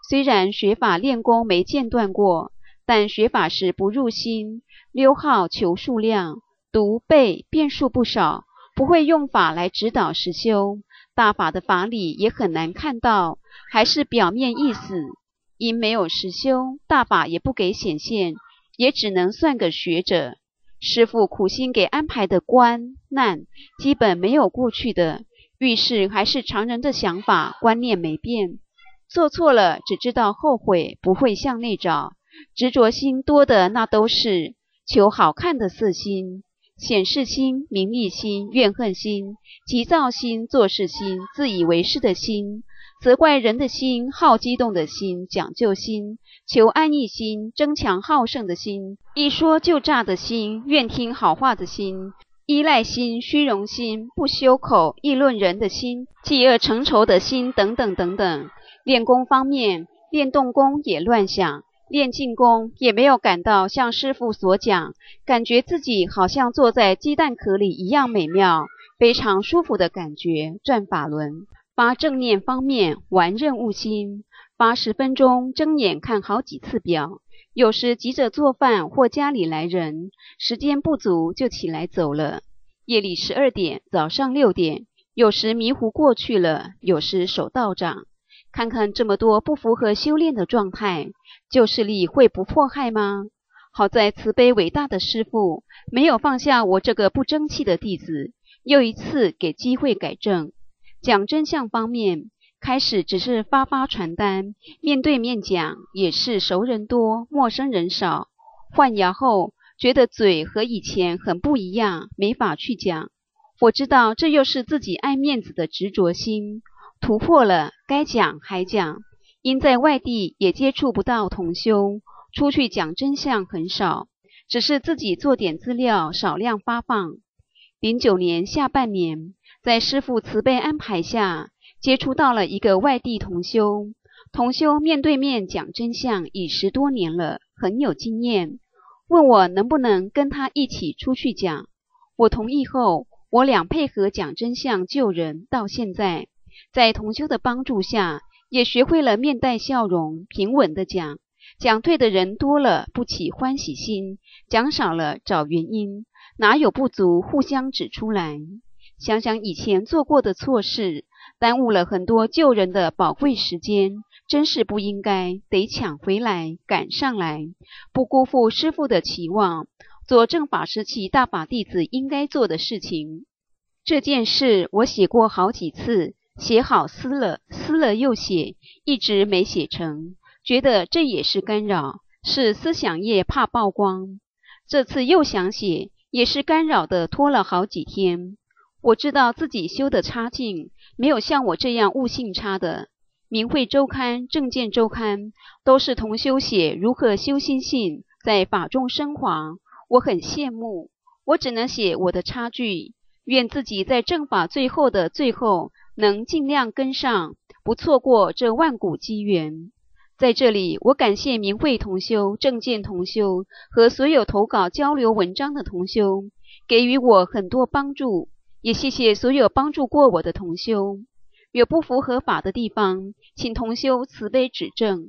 虽然学法练功没间断过，但学法时不入心，溜号求数量，读背变数不少，不会用法来指导实修，大法的法理也很难看到，还是表面意思。因没有实修，大法也不给显现，也只能算个学者。师父苦心给安排的关难，基本没有过去的，遇事还是常人的想法，观念没变。做错了只知道后悔，不会向内找。执着心多的那都是求好看的色心、显示心、名利心、怨恨心、急躁心、做事心、自以为是的心、责怪人的心、好激动的心、讲究心、求安逸心、争强好胜的心、一说就炸的心、愿听好话的心、依赖心、虚荣心、不修口、议论人的心、嫉恶成仇的心等等等等。练功方面，练动功也乱想，练静功也没有感到像师父所讲，感觉自己好像坐在鸡蛋壳里一样美妙，非常舒服的感觉，转法轮。发正念方面，玩任务心，发10分钟睁眼看好几次表，有时急着做饭或家里来人，时间不足就起来走了。夜里12点，早上6点，有时迷糊过去了，有时手道长。看看这么多不符合修炼的状态，旧势力会不迫害吗？好在慈悲伟大的师父没有放下我这个不争气的弟子，又一次给机会改正。讲真相方面，开始只是发传单，面对面讲也是熟人多，陌生人少。换窑后，觉得嘴和以前很不一样，没法去讲。我知道这又是自己爱面子的执着心，突破了，该讲还讲。因在外地也接触不到同修，出去讲真相很少，只是自己做点资料，少量发放。09年下半年，在师父慈悲安排下，接触到了一个外地同修。同修面对面讲真相已10多年了，很有经验，问我能不能跟他一起出去讲。我同意后，我俩配合讲真相救人，到现在在同修的帮助下，也学会了面带笑容，平稳的讲。讲对的人多了，不起欢喜心；讲少了，找原因，哪有不足，互相指出来。想想以前做过的错事，耽误了很多救人的宝贵时间，真是不应该，得抢回来，赶上来，不辜负师父的期望，做正法时期大法弟子应该做的事情。这件事我写过好几次，写好撕了又写，一直没写成，觉得这也是干扰，是思想业怕曝光。这次又想写，也是干扰的，拖了好几天。我知道自己修的差劲，没有像我这样悟性差的。明慧周刊、正见周刊都是同修写如何修心性，在法中升华，我很羡慕。我只能写我的差距，愿自己在正法最后的最后能尽量跟上，不错过这万古机缘。在这里，我感谢明慧同修、正见同修和所有投稿交流文章的同修，给予我很多帮助，也谢谢所有帮助过我的同修。有不符合法的地方，请同修慈悲指正。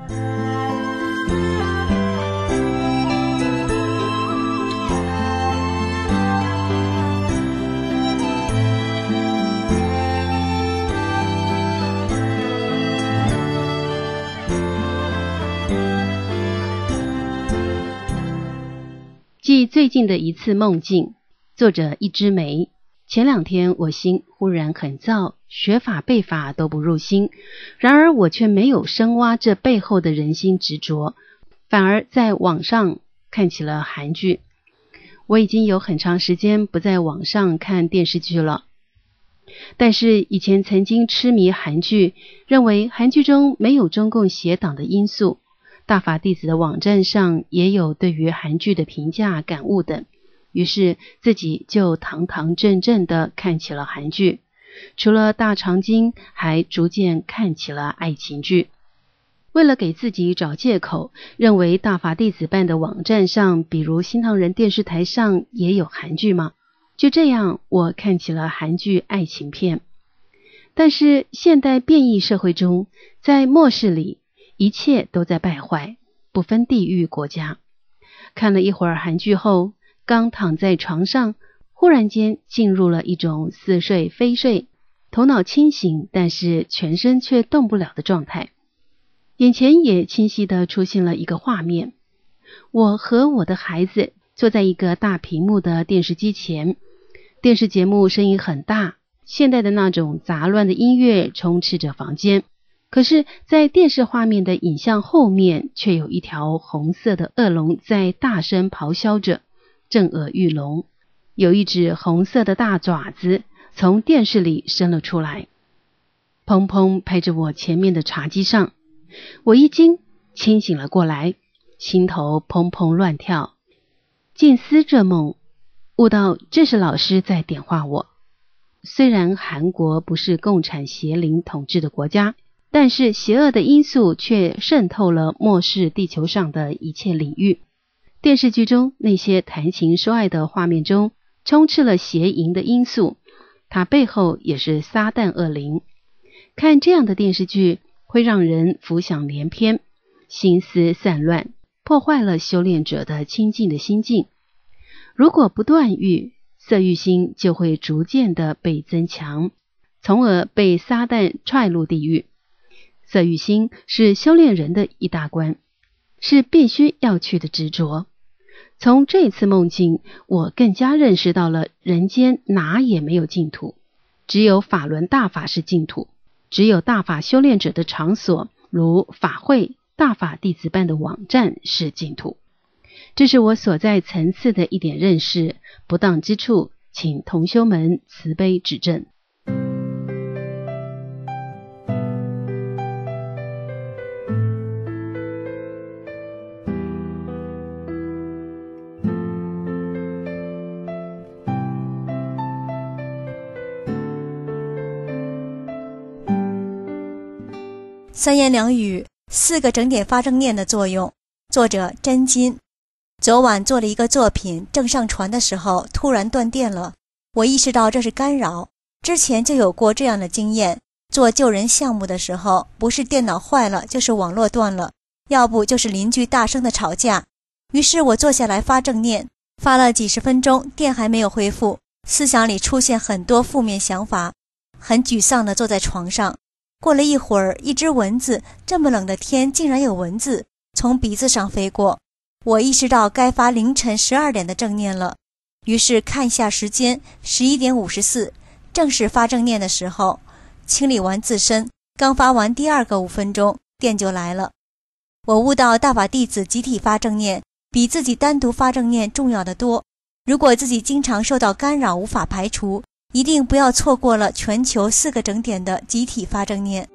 记最近的一次梦境，作者一枝梅。前2天我心忽然很躁，学法背法都不入心，然而我却没有深挖这背后的人心执着，反而在网上看起了韩剧。我已经有很长时间不在网上看电视剧了，但是以前曾经痴迷韩剧，认为韩剧中没有中共邪党的因素。大法弟子的网站上也有对于韩剧的评价、感悟等，于是自己就堂堂正正地看起了韩剧，除了大长今，还逐渐看起了爱情剧。为了给自己找借口，认为大法弟子办的网站上，比如新唐人电视台上也有韩剧吗？就这样，我看起了韩剧爱情片。但是现代变异社会中，在末世里， 一切都在败坏，不分地域国家。看了一会儿韩剧后，刚躺在床上，忽然间进入了一种似睡非睡，头脑清醒，但是全身却动不了的状态。眼前也清晰地出现了一个画面，我和我的孩子坐在一个大屏幕的电视机前，电视节目声音很大，现代的那种杂乱的音乐充斥着房间。可是在电视画面的影像后面，却有一条红色的恶龙在大声咆哮着，震耳欲聋。有一只红色的大爪子从电视里伸了出来，砰砰拍着我前面的茶几上。我一惊，清醒了过来，心头砰砰乱跳，近似这梦，悟到这是老师在点化我。虽然韩国不是共产邪灵统治的国家，但是邪恶的因素却渗透了末世地球上的一切领域。电视剧中那些谈情说爱的画面中充斥了邪淫的因素，它背后也是撒旦恶灵。看这样的电视剧会让人浮想联翩，心思散乱，破坏了修炼者的清净的心境。如果不断欲，色欲心就会逐渐的被增强，从而被撒旦踹入地狱。色欲心是修炼人的一大关，是必须要去的执着。从这次梦境，我更加认识到了人间哪也没有净土，只有法轮大法是净土，只有大法修炼者的场所，如法会、大法弟子办的网站是净土。这是我所在层次的一点认识，不当之处，请同修们慈悲指正。 三言两语4个整点发正念的作用，作者真金。昨晚做了一个作品，正上传的时候突然断电了，我意识到这是干扰。之前就有过这样的经验，做救人项目的时候，不是电脑坏了，就是网络断了，要不就是邻居大声的吵架。于是我坐下来发正念，发了几十分钟，电还没有恢复，思想里出现很多负面想法，很沮丧地坐在床上。过了一会儿，一只蚊子，这么冷的天竟然有蚊子，从鼻子上飞过。我意识到该发凌晨12点的正念了，于是看一下时间，11点54，正是发正念的时候。清理完自身，刚发完第2个5分钟，电就来了。我悟到大法弟子集体发正念比自己单独发正念重要得多。如果自己经常受到干扰无法排除，一定不要错过了全球4个整点的集体发正念。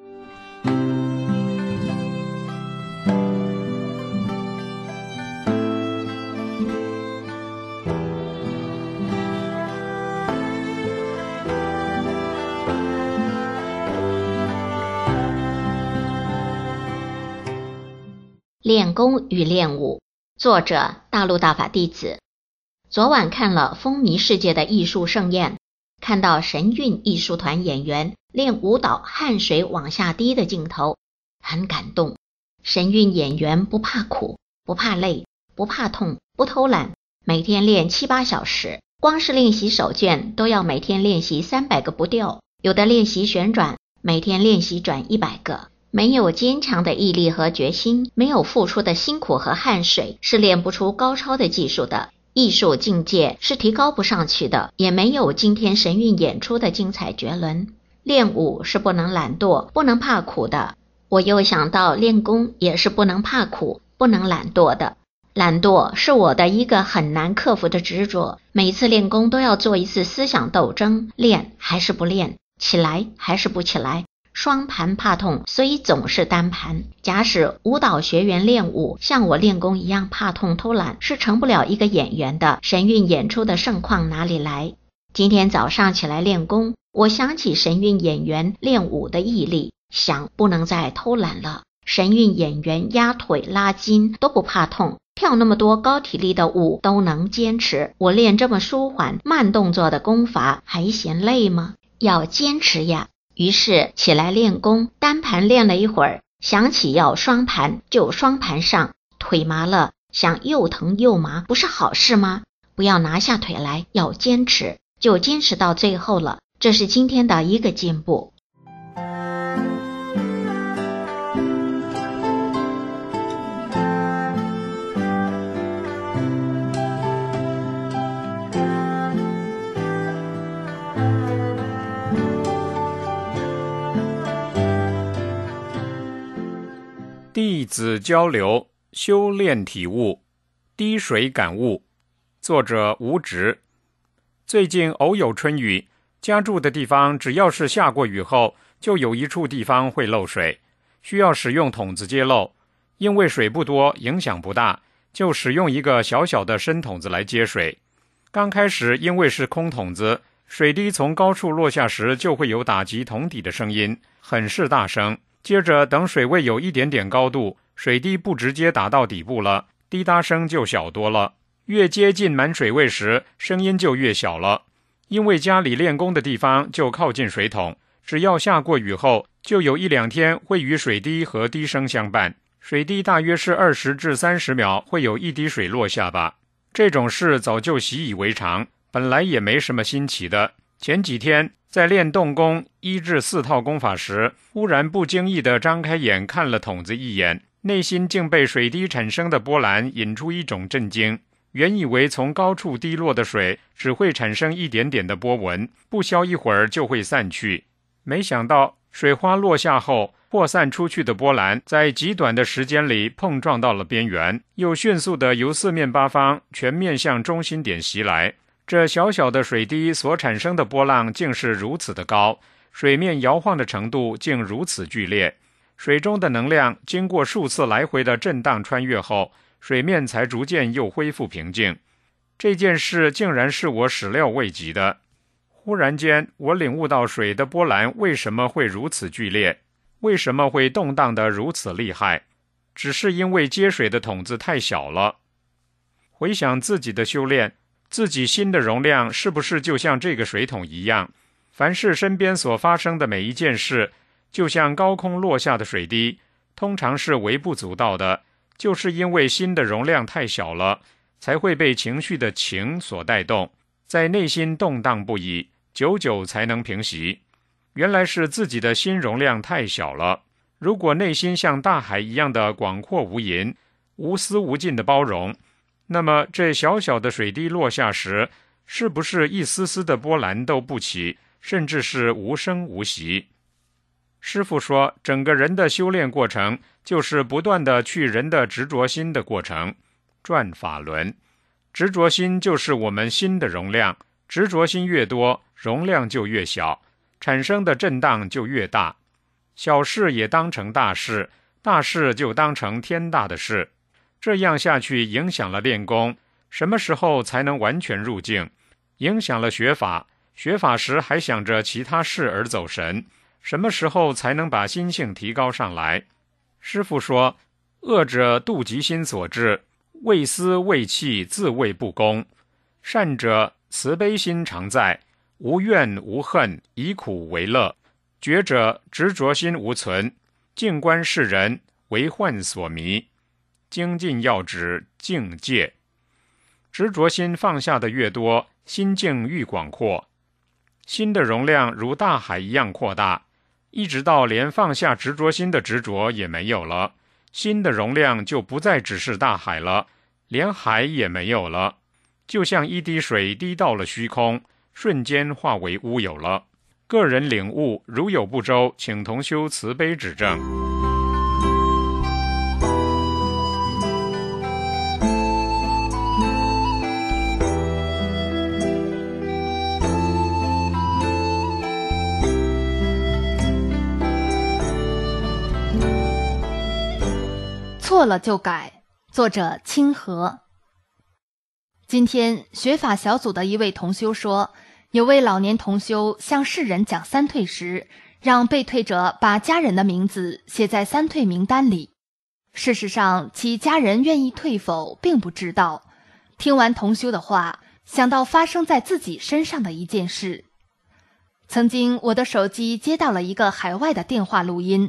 练功与练武，作者大陆大法弟子。昨晚看了风靡世界的艺术盛宴，看到神韵艺术团演员练舞蹈汗水往下滴的镜头，很感动。神韵演员不怕苦，不怕累，不怕痛，不偷懒，每天练7、8小时，光是练习手绢都要每天练习300个不掉，有的练习旋转，每天练习转100个。没有坚强的毅力和决心，没有付出的辛苦和汗水，是练不出高超的技术的。艺术境界是提高不上去的，也没有今天神韵演出的精彩绝伦。练武是不能懒惰，不能怕苦的。我又想到练功也是不能怕苦，不能懒惰的。懒惰是我的一个很难克服的执着，每次练功都要做一次思想斗争，练还是不练，起来还是不起来，双盘怕痛，所以总是单盘。假使舞蹈学员练武像我练功一样怕痛偷懒，是成不了一个演员的。神韵演出的盛况哪里来？今天早上起来练功，我想起神韵演员练武的毅力，想不能再偷懒了。神韵演员压腿拉筋都不怕痛，跳那么多高体力的舞都能坚持，我练这么舒缓慢动作的功法还嫌累吗？要坚持呀。于是起来练功，单盘练了一会儿， 想起要双盘就双盘上，腿麻了想又疼又麻，不是好事吗？不要拿下腿来，要坚持，就坚持到最后了，这是今天的一个进步。 弟子交流，修炼体悟，滴水感悟。作者吴直。最近偶有春雨，家住的地方只要是下过雨后，就有一处地方会漏水，需要使用桶子接漏。因为水不多，影响不大，就使用一个小小的深桶子来接水。刚开始因为是空桶子，水滴从高处落下时就会有打击桶底的声音，很是大声。接着等水位有一点点高度，水滴不直接打到底部了，滴答声就小多了。越接近满水位时，声音就越小了。因为家里练功的地方就靠近水桶，只要下过雨后，就有1-2天会与水滴和滴声相伴。水滴大约是20至30秒会有一滴水落下吧。这种事早就习以为常，本来也没什么新奇的。前几天在练动功1至4套功法时，忽然不经意地张开眼看了桶子一眼，内心竟被水滴产生的波澜引出一种震惊。原以为从高处滴落的水只会产生一点点的波纹，不消一会儿就会散去，没想到水花落下后，扩散出去的波澜在极短的时间里碰撞到了边缘，又迅速地由4面8方全面向中心点袭来。这小小的水滴所产生的波浪竟是如此的高，水面摇晃的程度竟如此剧烈。水中的能量经过数次来回的震荡穿越后，水面才逐渐又恢复平静。这件事竟然是我始料未及的。忽然间，我领悟到水的波澜为什么会如此剧烈，为什么会动荡得如此厉害，只是因为接水的桶子太小了。回想自己的修炼，自己心的容量是不是就像这个水桶一样？凡是身边所发生的每一件事，就像高空落下的水滴，通常是微不足道的，就是因为心的容量太小了，才会被情绪的情所带动，在内心动荡不已，久久才能平息。原来是自己的心容量太小了。如果内心像大海一样的广阔无垠，无私无尽的包容，那么这小小的水滴落下时，是不是一丝丝的波澜都不起，甚至是无声无息？师父说，整个人的修炼过程就是不断的去人的执着心的过程。转法轮，执着心就是我们心的容量，执着心越多，容量就越小，产生的震荡就越大。小事也当成大事，大事就当成天大的事。这样下去影响了练功，什么时候才能完全入境？影响了学法，学法时还想着其他事而走神，什么时候才能把心性提高上来？师父说，恶者妒嫉心所致，为私为气，自谓不公；善者慈悲心常在，无怨无恨，以苦为乐；觉者执着心无存，静观世人，为幻所迷。精进要旨，境界。执着心放下的越多，心境愈广阔，心的容量如大海一样扩大，一直到连放下执着心的执着也没有了，心的容量就不再只是大海了，连海也没有了，就像一滴水滴到了虚空，瞬间化为乌有了。个人领悟如有不周，请同修慈悲指正。 错了就改。作者清河。今天学法小组的一位同修说，有位老年同修向世人讲三退时，让被退者把家人的名字写在三退名单里。事实上，其家人愿意退否并不知道。听完同修的话，想到发生在自己身上的一件事。曾经我的手机接到了一个海外的电话录音，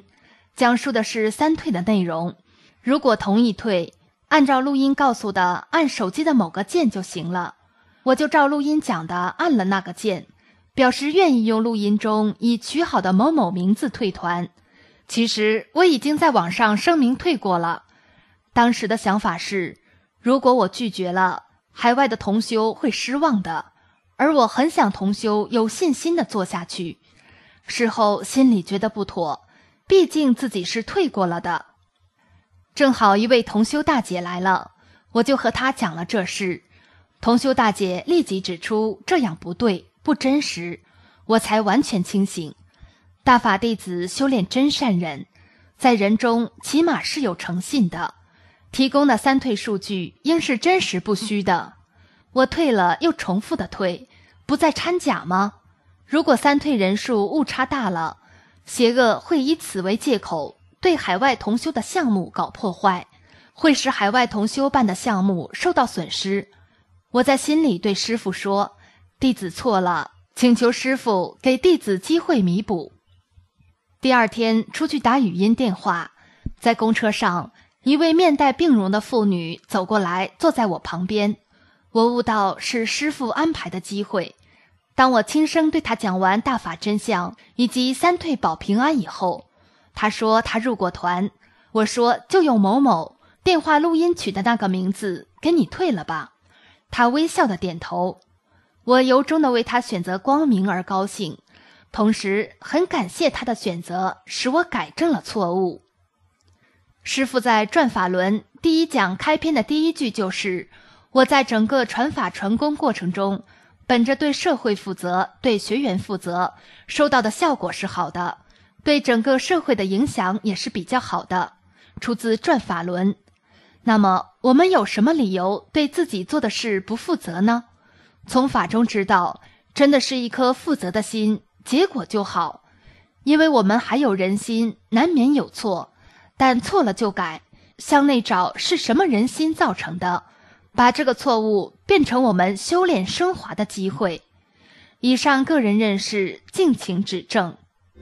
讲述的是三退的内容。如果同意退，按照录音告诉的按手机的某个键就行了。我就照录音讲的按了那个键，表示愿意用录音中已取好的某某名字退团。其实我已经在网上声明退过了。当时的想法是，如果我拒绝了，海外的同修会失望的，而我很想同修有信心地做下去。事后心里觉得不妥，毕竟自己是退过了的。正好一位同修大姐来了，我就和她讲了这事。同修大姐立即指出这样不对，不真实，我才完全清醒。大法弟子修炼真善忍，在人中起码是有诚信的，提供的三退数据应是真实不虚的。我退了又重复的退，不再掺假吗？如果三退人数误差大了，邪恶会以此为借口对海外同修的项目搞破坏，会使海外同修办的项目受到损失。我在心里对师父说，弟子错了，请求师父给弟子机会弥补。第二天出去打语音电话，在公车上，一位面带病容的妇女走过来，坐在我旁边。我悟到是师父安排的机会。当我轻声对她讲完大法真相以及三退保平安以后，她说她入过团。我说就用某某电话录音取的那个名字给你退了吧。她微笑的点头。我由衷的为她选择光明而高兴，同时很感谢他的选择，使我改正了错误。师父在转法轮第一讲开篇的第一句就是，我在整个传法传功过程中，本着对社会负责，对学员负责，收到的效果是好的，对整个社会的影响也是比较好的，出自转法轮。那么我们有什么理由对自己做的事不负责呢？从法中知道，真的是一颗负责的心，结果就好。因为我们还有人心，难免有错，但错了就改，向内找是什么人心造成的，把这个错误变成我们修炼升华的机会。以上个人认识，敬请指正。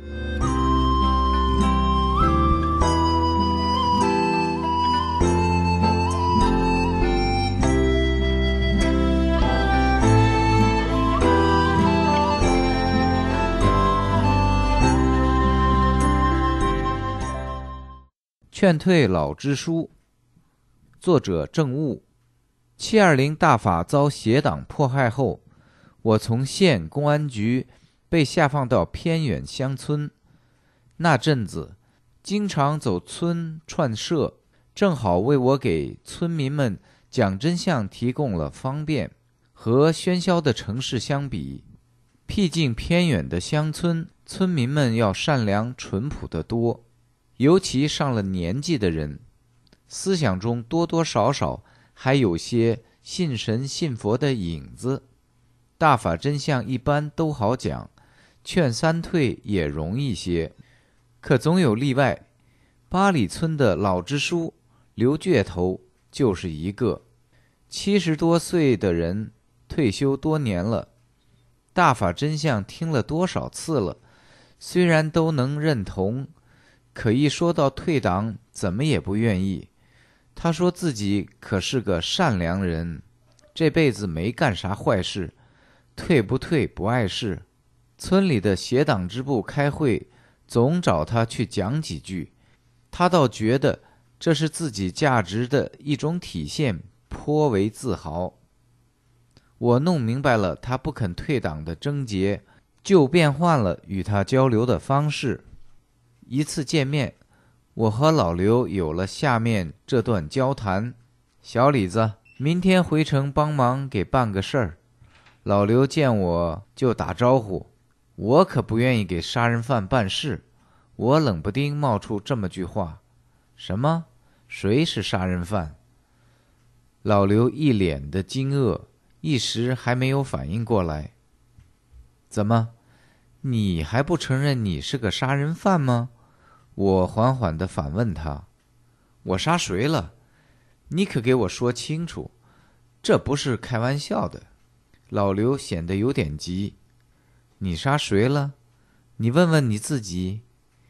劝退老支书，作者郑悟。720大法遭邪党迫害后，我从县公安局被下放到偏远乡村。那阵子经常走村串社，正好为我给村民们讲真相提供了方便。和喧嚣的城市相比，僻静偏远的乡村，村民们要善良淳朴得多。尤其上了年纪的人，思想中多多少少还有些信神信佛的影子。大法真相一般都好讲，劝三退也容易些，可总有例外。八里村的老支书刘倔头就是一个，70多岁的人，退休多年了，大法真相听了多少次了，虽然都能认同，可一说到退党，怎么也不愿意。他说自己可是个善良人，这辈子没干啥坏事，退不退不碍事。村里的邪党支部开会，总找他去讲几句，他倒觉得这是自己价值的一种体现，颇为自豪。我弄明白了他不肯退党的症结，就变换了与他交流的方式。一次见面，我和老刘有了下面这段交谈：小李子，明天回城帮忙给办个事儿。老刘见我就打招呼，我可不愿意给杀人犯办事。我冷不丁冒出这么句话：什么？谁是杀人犯？老刘一脸的惊愕，一时还没有反应过来。怎么，你还不承认你是个杀人犯吗？我缓缓地反问他。我杀谁了？你可给我说清楚，这不是开玩笑的。老刘显得有点急。你杀谁了？你问问你自己。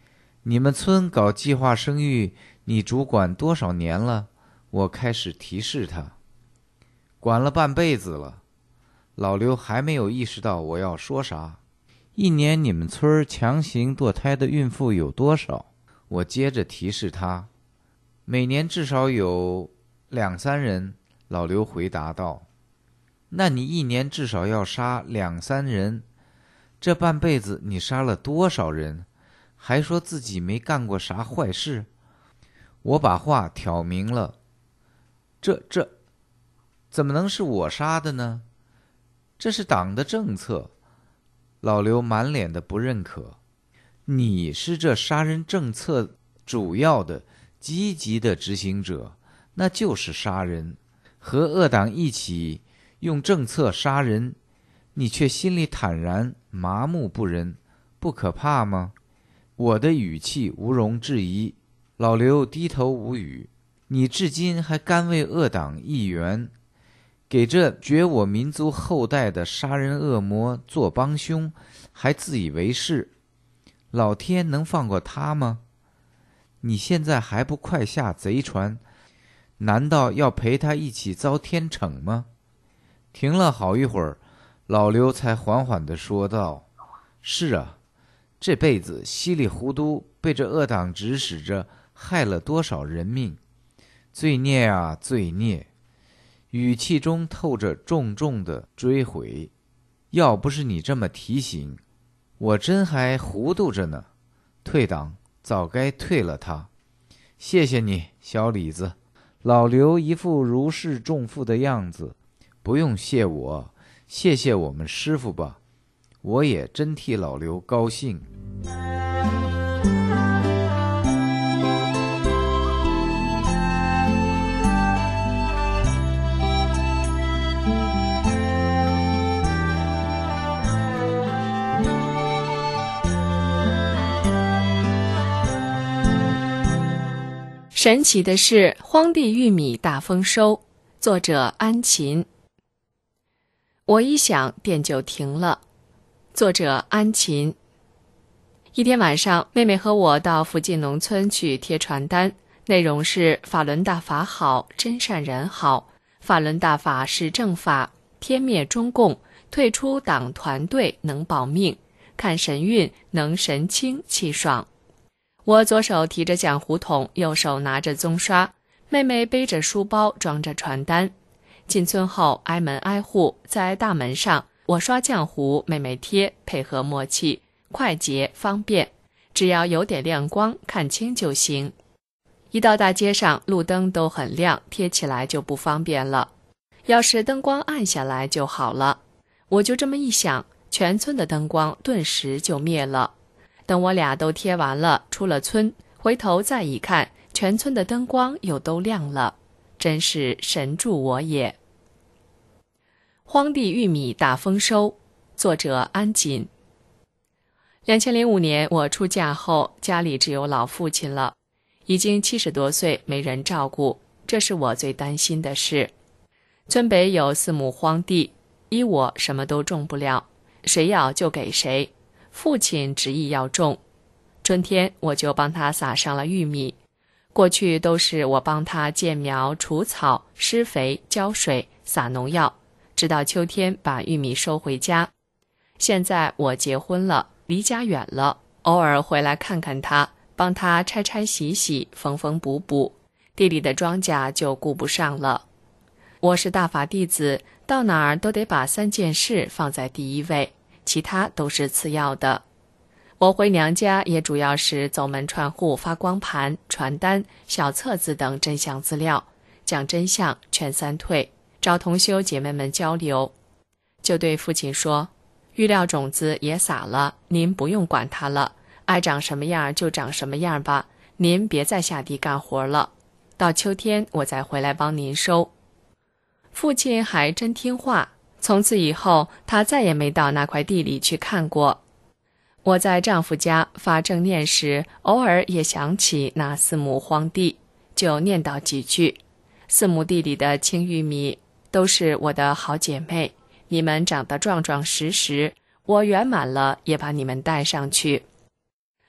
你们村搞计划生育，你主管多少年了？我开始提示他。管了半辈子了。老刘还没有意识到我要说啥。一年你们村强行堕胎的孕妇有多少？我接着提示他。每年至少有2、3人。老刘回答道。那你一年至少要杀2、3人，这半辈子你杀了多少人？还说自己没干过啥坏事。我把话挑明了。这怎么能是我杀的呢？这是党的政策。老刘满脸的不认可。你是这杀人政策主要的积极的执行者，那就是杀人，和恶党一起用政策杀人，你却心里坦然麻木不仁，不可怕吗？我的语气无容置疑。老刘低头无语。你至今还甘为恶党一员，给这绝我民族后代的杀人恶魔做帮凶，还自以为是。老天能放过他吗？你现在还不快下贼船？难道要陪他一起遭天惩吗？停了好一会儿，老刘才缓缓地说道：是啊，这辈子稀里糊涂被这恶党指使着，害了多少人命，罪孽啊罪孽。语气中透着重重的追悔。要不是你这么提醒，我真还糊涂着呢。退党早该退了他。谢谢你，小李子。老刘一副如释重负的样子。不用谢我，谢谢我们师傅吧。我也真替老刘高兴。 神奇的是，荒地玉米大丰收。作者安琴。我一想，电就停了。作者安琴。一天晚上，妹妹和我到附近农村去贴传单，内容是法轮大法好，真善人好，法轮大法是正法，天灭中共，退出党团队能保命，看神韵能神清气爽。我左手提着浆糊桶，右手拿着棕刷，妹妹背着书包装着传单。进村后，挨门挨户，在大门上，我刷浆糊，妹妹贴，配合默契，快捷方便，只要有点亮光，看清就行。一到大街上，路灯都很亮，贴起来就不方便了。要是灯光暗下来就好了。我就这么一想，全村的灯光顿时就灭了。等我俩都贴完了，出了村，回头再一看，全村的灯光又都亮了，真是神助我也。荒地玉米大丰收。作者安锦。2005年我出嫁后，家里只有老父亲了，已经70多岁，没人照顾，这是我最担心的事。村北有4亩荒地，依我什么都种不了，谁要就给谁。父亲执意要种，春天我就帮他撒上了玉米。过去都是我帮他建苗、除草、施肥、浇水、撒农药，直到秋天把玉米收回家。现在我结婚了，离家远了，偶尔回来看看他，帮他拆拆洗洗，缝缝补补，地里的庄稼就顾不上了。我是大法弟子，到哪儿都得把3件事放在第一位，其他都是次要的。我回娘家也主要是走门串户发光盘、传单、小册子等真相资料，讲真相，劝3退，找同修姐妹们交流。就对父亲说，育料种子也撒了，您不用管它了，爱长什么样就长什么样吧，您别再下地干活了，到秋天我再回来帮您收。父亲还真听话，从此以后他再也没到那块地里去看过。我在丈夫家发正念时，偶尔也想起那4亩荒地，就念叨几句。4亩地里的青玉米都是我的好姐妹，你们长得壮壮实实，我圆满了也把你们带上去。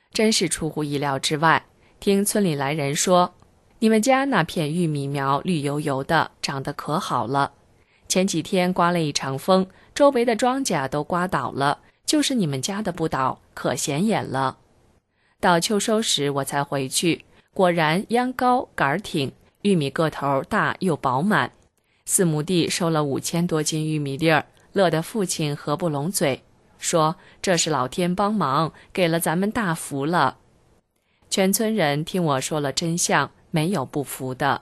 真是出乎意料之外。听村里来人说，你们家那片玉米苗绿油油的，长得可好了。前几天刮了一场风，周围的庄稼都刮倒了，就是你们家的不倒，可显眼了。到秋收时我才回去，果然秧高杆挺，玉米个头大又饱满。4亩地收了5000多斤玉米粒儿，乐得父亲合不拢嘴，说这是老天帮忙，给了咱们大福了。全村人听我说了真相，没有不服的。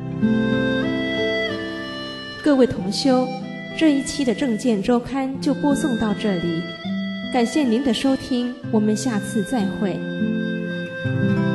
各位同修，这一期的正见周刊就播送到这里，感谢您的收听，我们下次再会。